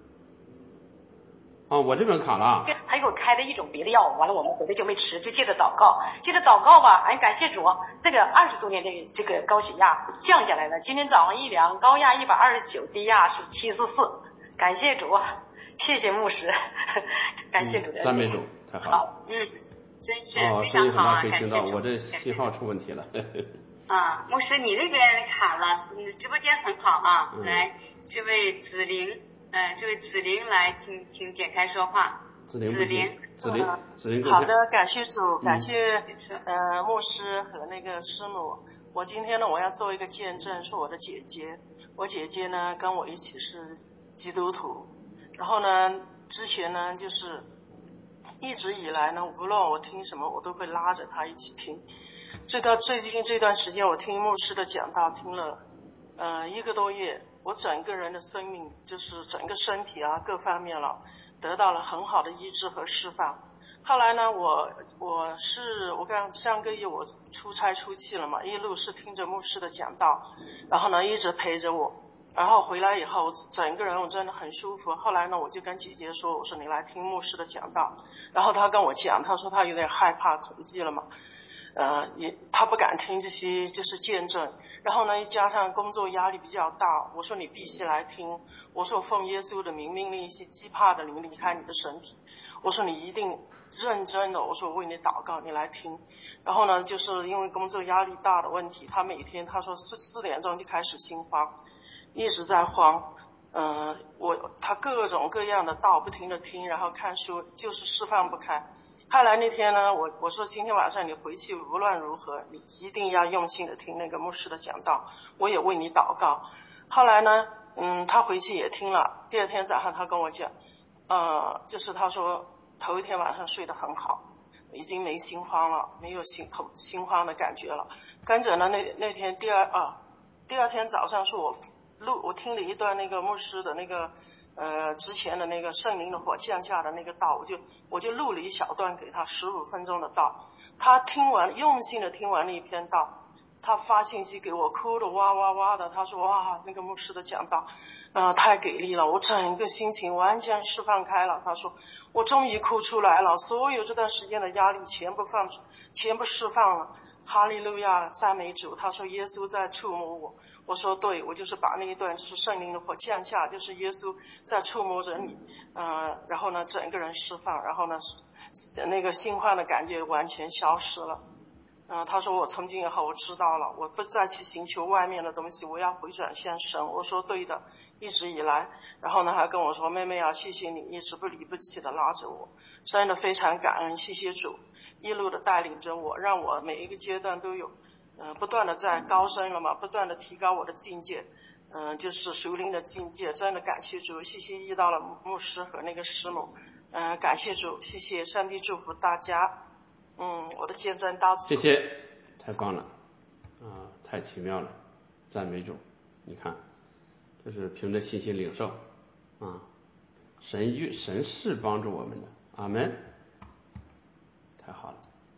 啊，我这边卡了。 他给我开了一种别的药，完了我们回来就没吃，就接着祷告，接着祷告吧。哎，感谢主，这个二十多年的这个高血压降下来了。今天早上一量，高压一百二十九，低压是七十四。感谢主，谢谢牧师，感谢主的、 嗯。赞美主，太好了。 嗯，真是哦， 非常好啊！ 可以听到， 我这信号出问题了。 啊，牧师，你那边卡了，你的直播间很好啊。嗯、来，这位子玲。呃，这位子玲来，请请点开说话。 子玲， 子玲， 子玲，子玲。 好的，感谢主，感谢、嗯、呃牧师和那个师母。我今天呢，我要做一个见证，是我的姐姐。我姐姐呢，跟我一起是基督徒。然后呢，之前呢，就是一直以来呢，无论我听什么，我都会拉着她一起听。直到最近这段时间，我听牧师的讲道，听了呃一个多月。我整个人的生命，就是整个身体啊各方面了，得到了很好的医治和释放。后来呢，我我是我刚上个月我出差出去了嘛，一路是听着牧师的讲道，然后呢一直陪着我，然后回来以后整个人我真的很舒服。后来呢我就跟姐姐说，我说你来听牧师的讲道，然后她跟我讲，她说她有点害怕恐惧了嘛。呃，也他不敢听这些就是见证，然后呢，加上工作压力比较大，我说你必须来听，我说奉耶稣的名命令一些惧怕的灵离开你的身体，我说你一定认真的，我说我为你祷告，你来听。然后呢，就是因为工作压力大的问题，他每天他说四四点钟就开始心慌，一直在慌，嗯、呃，我他各种各样的道不停的听，然后看书，就是释放不开。后来那天呢，我我说今天晚上你回去无论如何，你一定要用心的听那个牧师的讲道，我也为你祷告。后来呢，嗯，他回去也听了。第二天早上他跟我讲，呃，就是他说头一天晚上睡得很好，已经没心慌了，没有心口心慌的感觉了。跟着呢，那那天第二啊，第二天早上是我录我听了一段那个牧师的那个。呃，之前的那个圣灵的火降下的那个道，我就我就录了一小段给他十五分钟的道，他听完用心的听完了一篇道，他发信息给我，哭的哇哇哇的，他说哇那个牧师的讲道，呃太给力了，我整个心情完全释放开了。他说我终于哭出来了，所有这段时间的压力全部放全部释放了，哈利路亚赞美主。他说耶稣在触摸我，我说对，我就是把那一段就是圣灵的火降下，就是耶稣在触摸着你，呃，然后呢整个人释放，然后呢那个心慌的感觉完全消失了。嗯、呃，他说我从今以后我知道了，我不再去寻求外面的东西，我要回转向神。我说对的，一直以来。然后呢还跟我说妹妹啊，谢谢你一直不离不弃的拉着我，真的非常感恩，谢谢主一路的带领着我，让我每一个阶段都有嗯、呃，不断的在高升了嘛，不断的提高我的境界，嗯、呃，就是属灵的境界。真的感谢主，谢谢遇到了牧师和那个师母，嗯、呃，感谢主，谢谢上帝祝福大家。嗯，我的见证到此。 谢谢，太棒了，啊，太奇妙了，赞美主。你看，这是凭着信心领受，啊，神与神是帮助我们的，阿门。太好了。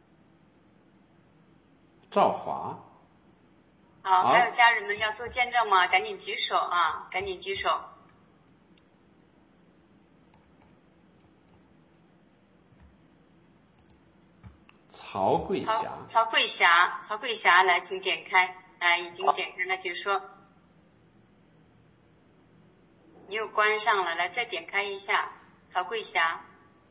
赵华， 好，还有家人们要做见证吗？赶紧举手啊，赶紧举手。 曹桂霞， 曹桂霞，曹桂霞，来，请点开，来，已经点开了，请说。你又关上了，来，再点开一下，曹桂霞。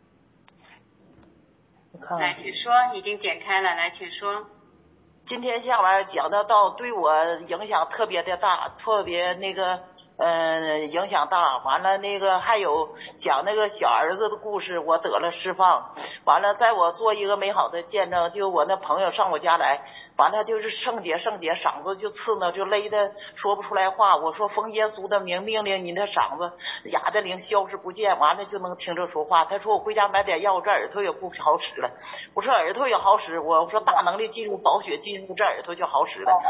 来，请说，已经点开了，来，请说。 今天下晚讲的道对我影响特别的大，特别那个嗯影响大。完了那个还有讲那个小儿子的故事，我得了释放。完了在我做一个美好的见证，就我那朋友上我家来， 完了就是圣洁圣洁，嗓子就刺挠，就勒得说不出来话。我说奉耶稣的名命令，你的嗓子哑的灵消失不见，完了就能听着说话。他说我回家买点药，这耳朵也不好使了。我说耳朵也好使，我说大能力进入宝血进入这耳朵就好使了。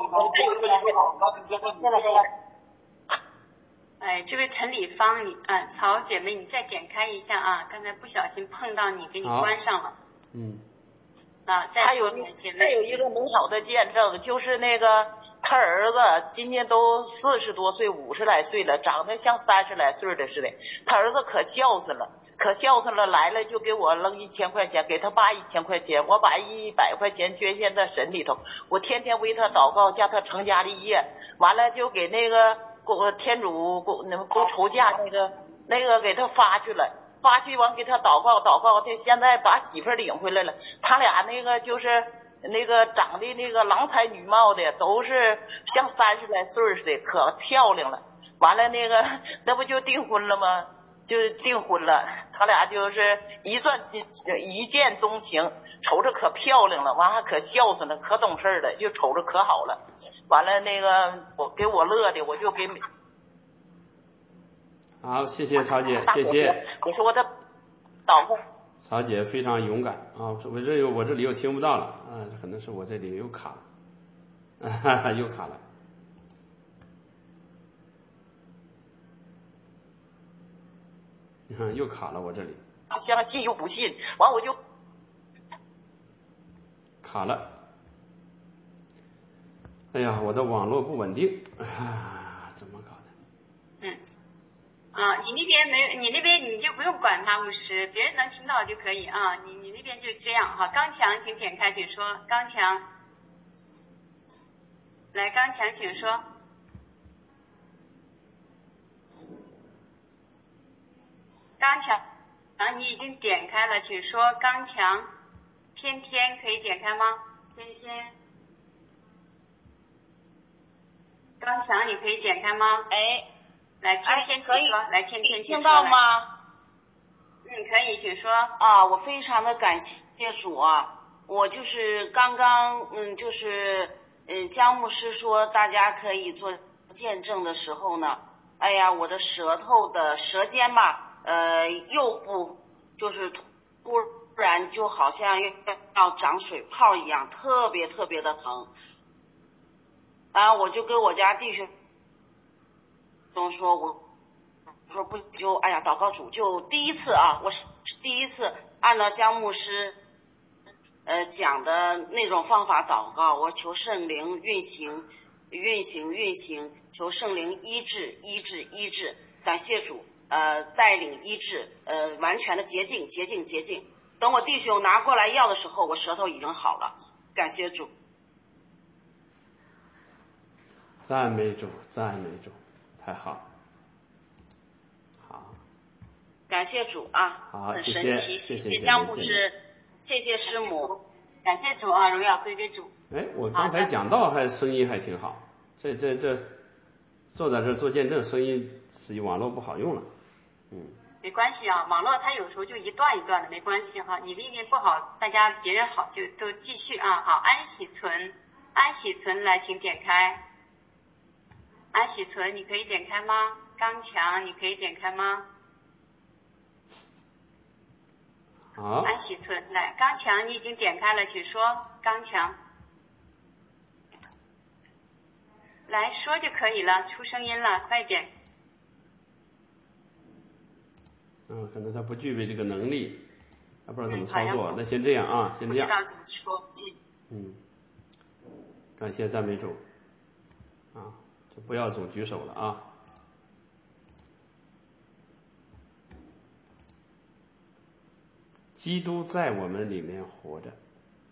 哎，这位陈礼芳，你啊，曹姐妹，你再点开一下啊，刚才不小心碰到你，给你关上了。 嗯。 啊，再说一姐妹。 还有一个美好的见证，就是那个他儿子今年都四十多岁，五十来岁了，长得像三十来岁的似的。他儿子可孝顺了，可孝顺了，来了就给我扔一千块钱，给他爸一千块钱，我把一百块钱捐献在神里头，我天天为他祷告，叫他成家立业。完了就给那个给天主给那给筹架那个那个给他发去了。发去完给他祷告祷告，他现在把媳妇领回来了。他俩那个就是那个长得那个郎才女貌的，都是像三十来岁似的，可漂亮了。完了那个那不就订婚了吗？就订婚了，他俩就是一转一见钟情，瞅着可漂亮了，完还可孝顺了，可懂事了，就瞅着可好了。完了那个我给我乐的，我就给。 好，谢谢曹姐，谢谢。 我说我的祷告。 曹姐非常勇敢啊！我这有我这里又听不到了啊，可能是我这里又卡了，哈哈，又卡了。你看又卡了，我这里。 相信又不信，完我就卡了。哎呀，我的网络不稳定啊，怎么搞的？ 嗯。啊，你那边没有，你那边你就不用管他牧师，别人能听到就可以啊。你你那边就这样哈。刚强，请点开，请说。刚强，来，刚强，请说。刚强，啊，你已经点开了，请说。刚强，天天可以点开吗？天天，刚强，你可以点开吗？ 哎。 来，天天请说。来，天天请说。 听到吗？ 嗯，可以，请说。 啊，我非常的感谢主啊！我就是刚刚，嗯，就是嗯，江牧师说大家可以做见证的时候呢，哎呀，我的舌头的舌尖吧，呃，右部就是突然就好像要长水泡一样，特别特别的疼。然后我就跟我家弟兄。说我说不就哎呀祷告主就第一次啊，我是第一次按照江牧师呃讲的那种方法祷告，我求圣灵运行运行运行，求圣灵医治医治医治，感谢主呃带领医治呃完全的洁净洁净洁净。等我弟兄拿过来药的时候，我舌头已经好了，感谢主。 赞美主，赞美主。太好，好， 感谢主啊， 好， 很神奇， 谢谢谢谢江牧师，谢谢师母， 感谢主啊，荣耀归给主。 哎，我刚才讲到还声音还挺好，这这这坐在这做见证，声音是网络不好用了，嗯， 没关系啊，网络它有时候就一段一段的，没关系哈，你那边不好，大家别人好就都继续啊，好，安喜存，安喜存来，请点开。安喜存，你可以点开吗？刚强，你可以点开吗？ 好。 安喜存，来，刚强，你已经点开了，请说。刚强，来说就可以了，出声音了，快点。 嗯，可能他不具备这个能力，他不知道怎么操作。嗯、那先这样啊，先这样。 不知道怎么说，嗯。 嗯，感谢赞美主啊。不要总举手了啊！基督在我们里面活着，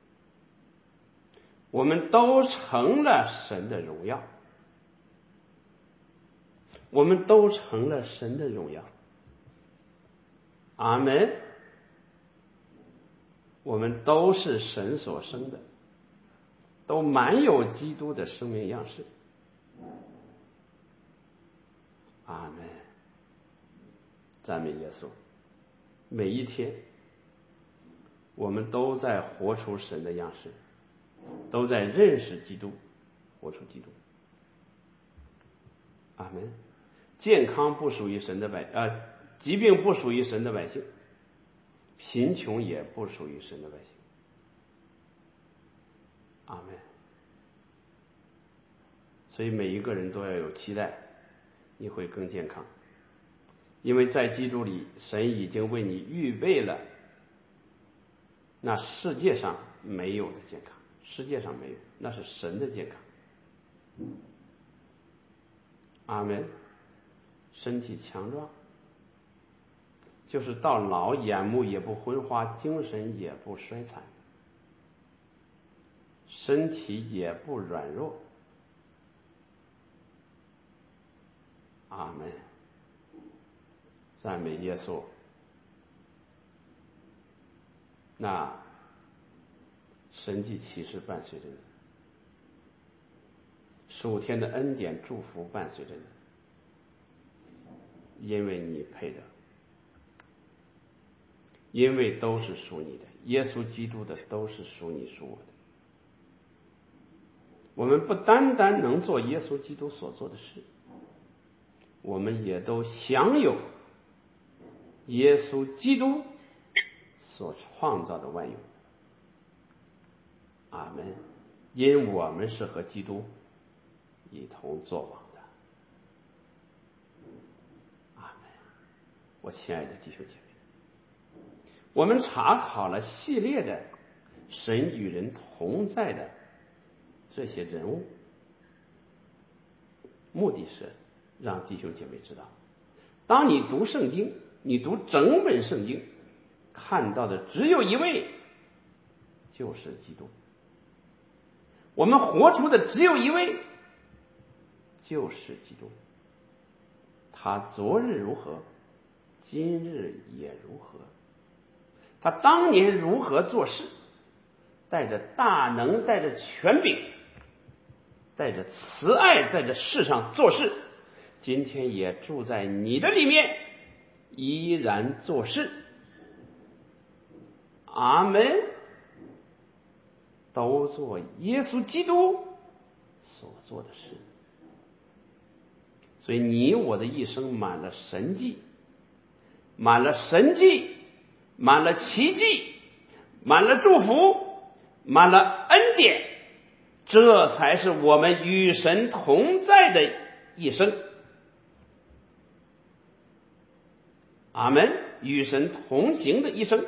我们都成了神的荣耀，我们都成了神的荣耀。阿们！我们都是神所生的，都满有基督的生命样式。阿们，赞美耶稣。每一天，我们都在活出神的样式。 都在认识基督，活出基督。阿门。健康不属于神的百呃，疾病不属于神的百姓，贫穷也不属于神的百姓。阿门。所以每一个人都要有期待，你会更健康，因为在基督里，神已经为你预备了那世界上没有的健康，世界上没有，那是神的健康。阿门。身体强壮，就是到老眼目也不昏花，精神也不衰残，身体也不软弱。阿门。赞美耶稣。那神迹奇事伴随着你，属天的恩典祝福伴随着你，因为你配的，因为都是属你的，耶稣基督的都是属你属我的。我们不单单能做耶稣基督所做的事，我们也都享有耶稣基督所创造的万有。阿门。因我们是和基督一同作王的。阿门。我亲爱的弟兄姐妹，我们查考了系列的神与人同在的这些人物，目的是让弟兄姐妹知道，当你读圣经，你读整本圣经，看到的只有一位，就是基督。我们活出的只有一位，就是基督。他昨日如何，今日也如何。他当年如何做事，带着大能，带着权柄，带着慈爱，在这世上做事，今天也住在你的里面，依然做事。阿门。都做耶稣基督所做的事。所以你我的一生满了神迹，满了神迹，满了奇迹，满了祝福，满了恩典，这才是我们与神同在的一生。阿门。与神同行的一生。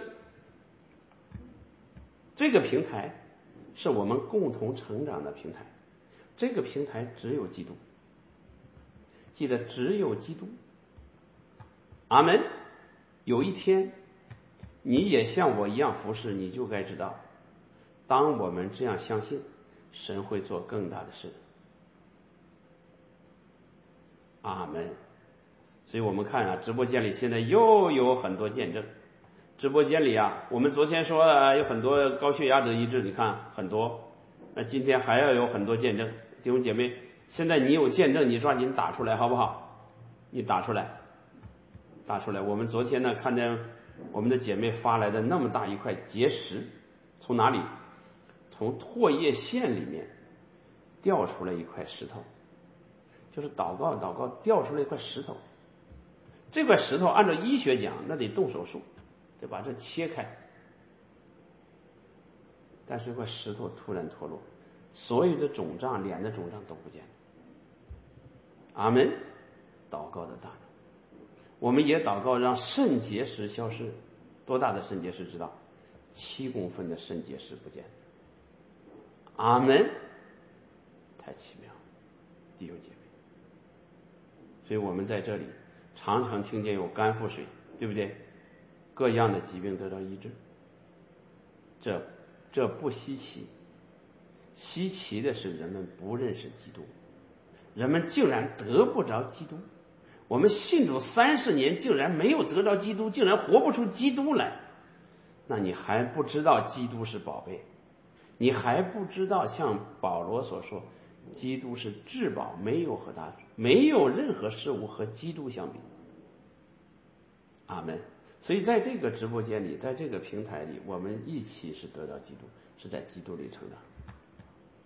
这个平台是我们共同成长的平台，这个平台只有基督，记得只有基督。阿门。有一天你也像我一样服侍，你就该知道，当我们这样相信，神会做更大的事。阿门。所以我们看啊，直播间里现在又有很多见证。直播间里啊，我们昨天说了有很多高血压的医治，你看很多，那今天还要有很多见证。弟兄姐妹，现在你有见证，你抓紧打出来好不好？你打出来，打出来。我们昨天呢，看见我们的姐妹发来的那么大一块结石，从哪里？从唾液腺里面掉出来一块石头，就是祷告祷告掉出来一块石头。这块石头按照医学讲，那得动手术，得把这切开。但是这块石头突然脱落，所有的肿胀，脸的肿胀都不见了。阿门。祷告的大能，我们也祷告让肾结石消失。多大的肾结石知道？七公分的肾结石不见了。阿门。太奇妙，弟兄姐妹。所以我们在这里常常听见有肝腹水，对不对？各样的疾病得到医治，这这不稀奇。稀奇的是人们不认识基督，人们竟然得不着基督。我们信主三十年，竟然没有得着基督，竟然活不出基督来。那你还不知道基督是宝贝，你还不知道像保罗所说，基督是至宝，没有和他没有任何事物和基督相比。阿门。所以在这个直播间里，在这个平台里，我们一起是得到基督，是在基督里成长。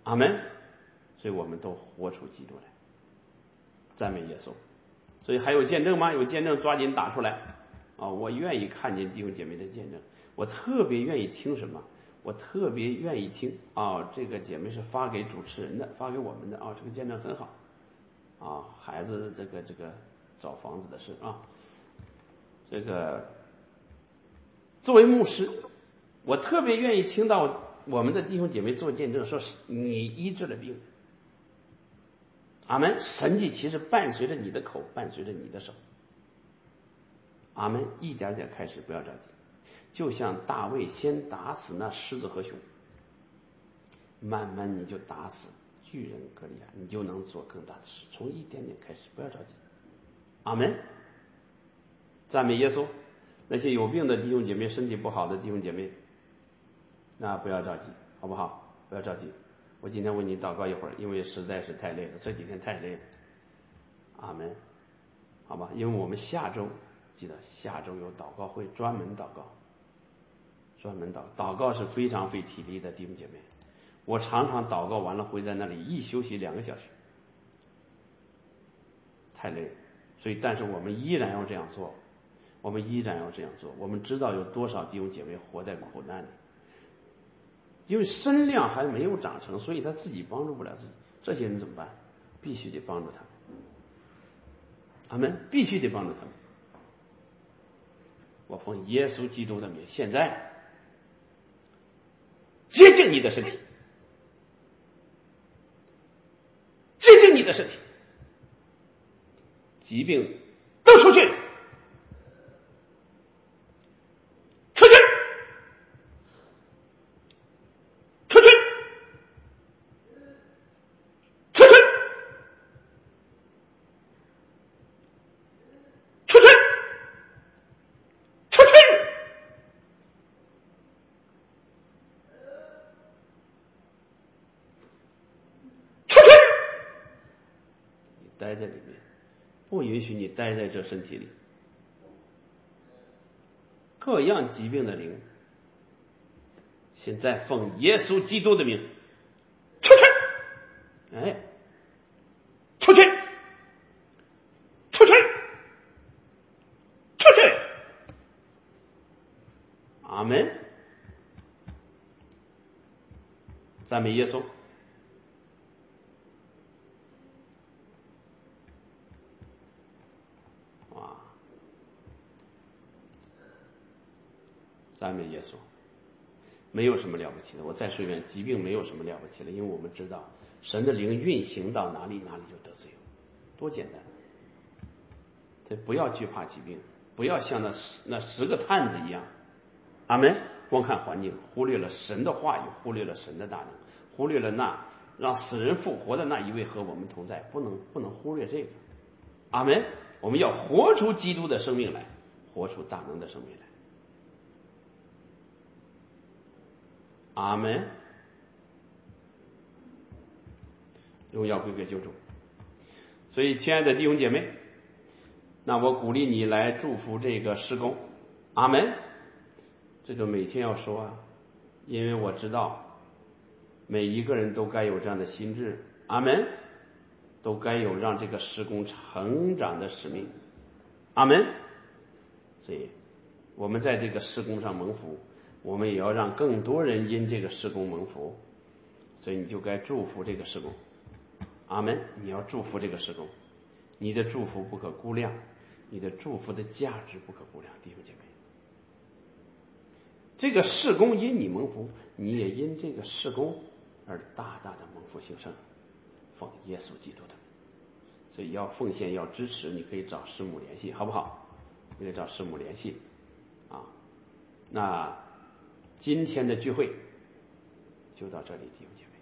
阿门。所以我们都活出基督来，赞美耶稣。所以还有见证吗？有见证抓紧打出来啊！我愿意看见弟兄姐妹的见证，我特别愿意听什么？我特别愿意听啊！这个姐妹是发给主持人的，发给我们的啊，这个见证很好啊！孩子这个这个找房子的事啊，这个作为牧师，我特别愿意听到我们的弟兄姐妹做见证，说你医治了病。阿门。神迹其实伴随着你的口，伴随着你的手。阿门。一点点开始，不要着急。就像大卫先打死那狮子和熊，慢慢你就打死巨人歌利亚，你就能做更大的事。从一点点开始，不要着急。阿门。赞美耶稣。那些有病的弟兄姐妹，身体不好的弟兄姐妹，那不要着急，好不好？不要着急。我今天为你祷告一会儿，因为实在是太累了，这几天太累了。阿门。好吧，因为我们下周记得下周有祷告会，专门祷告，专门祷祷告是非常费体力的，弟兄姐妹。我常常祷告完了会在那里一休息两个小时，太累了。所以，但是我们依然要这样做，我们依然要这样做。我们知道有多少弟兄姐妹活在苦难里。因为身量还没有长成，所以他自己帮助不了自己。这些人怎么办？必须得帮助他们。阿们，必须得帮助他们。我奉耶稣基督的名，现在洁净你的身体，洁净你的身体，疾病都出去，出去，出去，出去，出去，出去。待在里面，不允许你待在这身体里。各样疾病的灵，现在奉耶稣基督的名，出去！哎，出去！出去！出去！阿门！赞美耶稣。赞美耶稣，没有什么了不起的。我再说一遍，疾病没有什么了不起的，因为我们知道神的灵运行到哪里，哪里就得自由，多简单。所以不要惧怕疾病，不要像那那十个探子一样，阿门，光看环境，忽略了神的话语，忽略了神的大能，忽略了那让死人复活的那一位和我们同在，不能不能忽略这个。阿门。我们要活出基督的生命来，活出大能的生命来。阿门。荣耀归给救主。所以亲爱的弟兄姐妹，那我鼓励你来祝福这个事工。阿门。这个每天要说啊，因为我知道每一个人都该有这样的心智。阿门。都该有让这个事工成长的使命。阿门。所以我们在这个事工上蒙福，我们也要让更多人因这个事工蒙福，所以你就该祝福这个事工。阿门。你要祝福这个事工，你的祝福不可估量，你的祝福的价值不可估量。弟兄姐妹，这个事工因你蒙福，你也因这个事工而大大的蒙福兴盛，奉耶稣基督的名。所以要奉献，要支持，你可以找师母联系，好不好？你可以找师母联系啊。那今天的聚会就到这里，弟兄姐妹。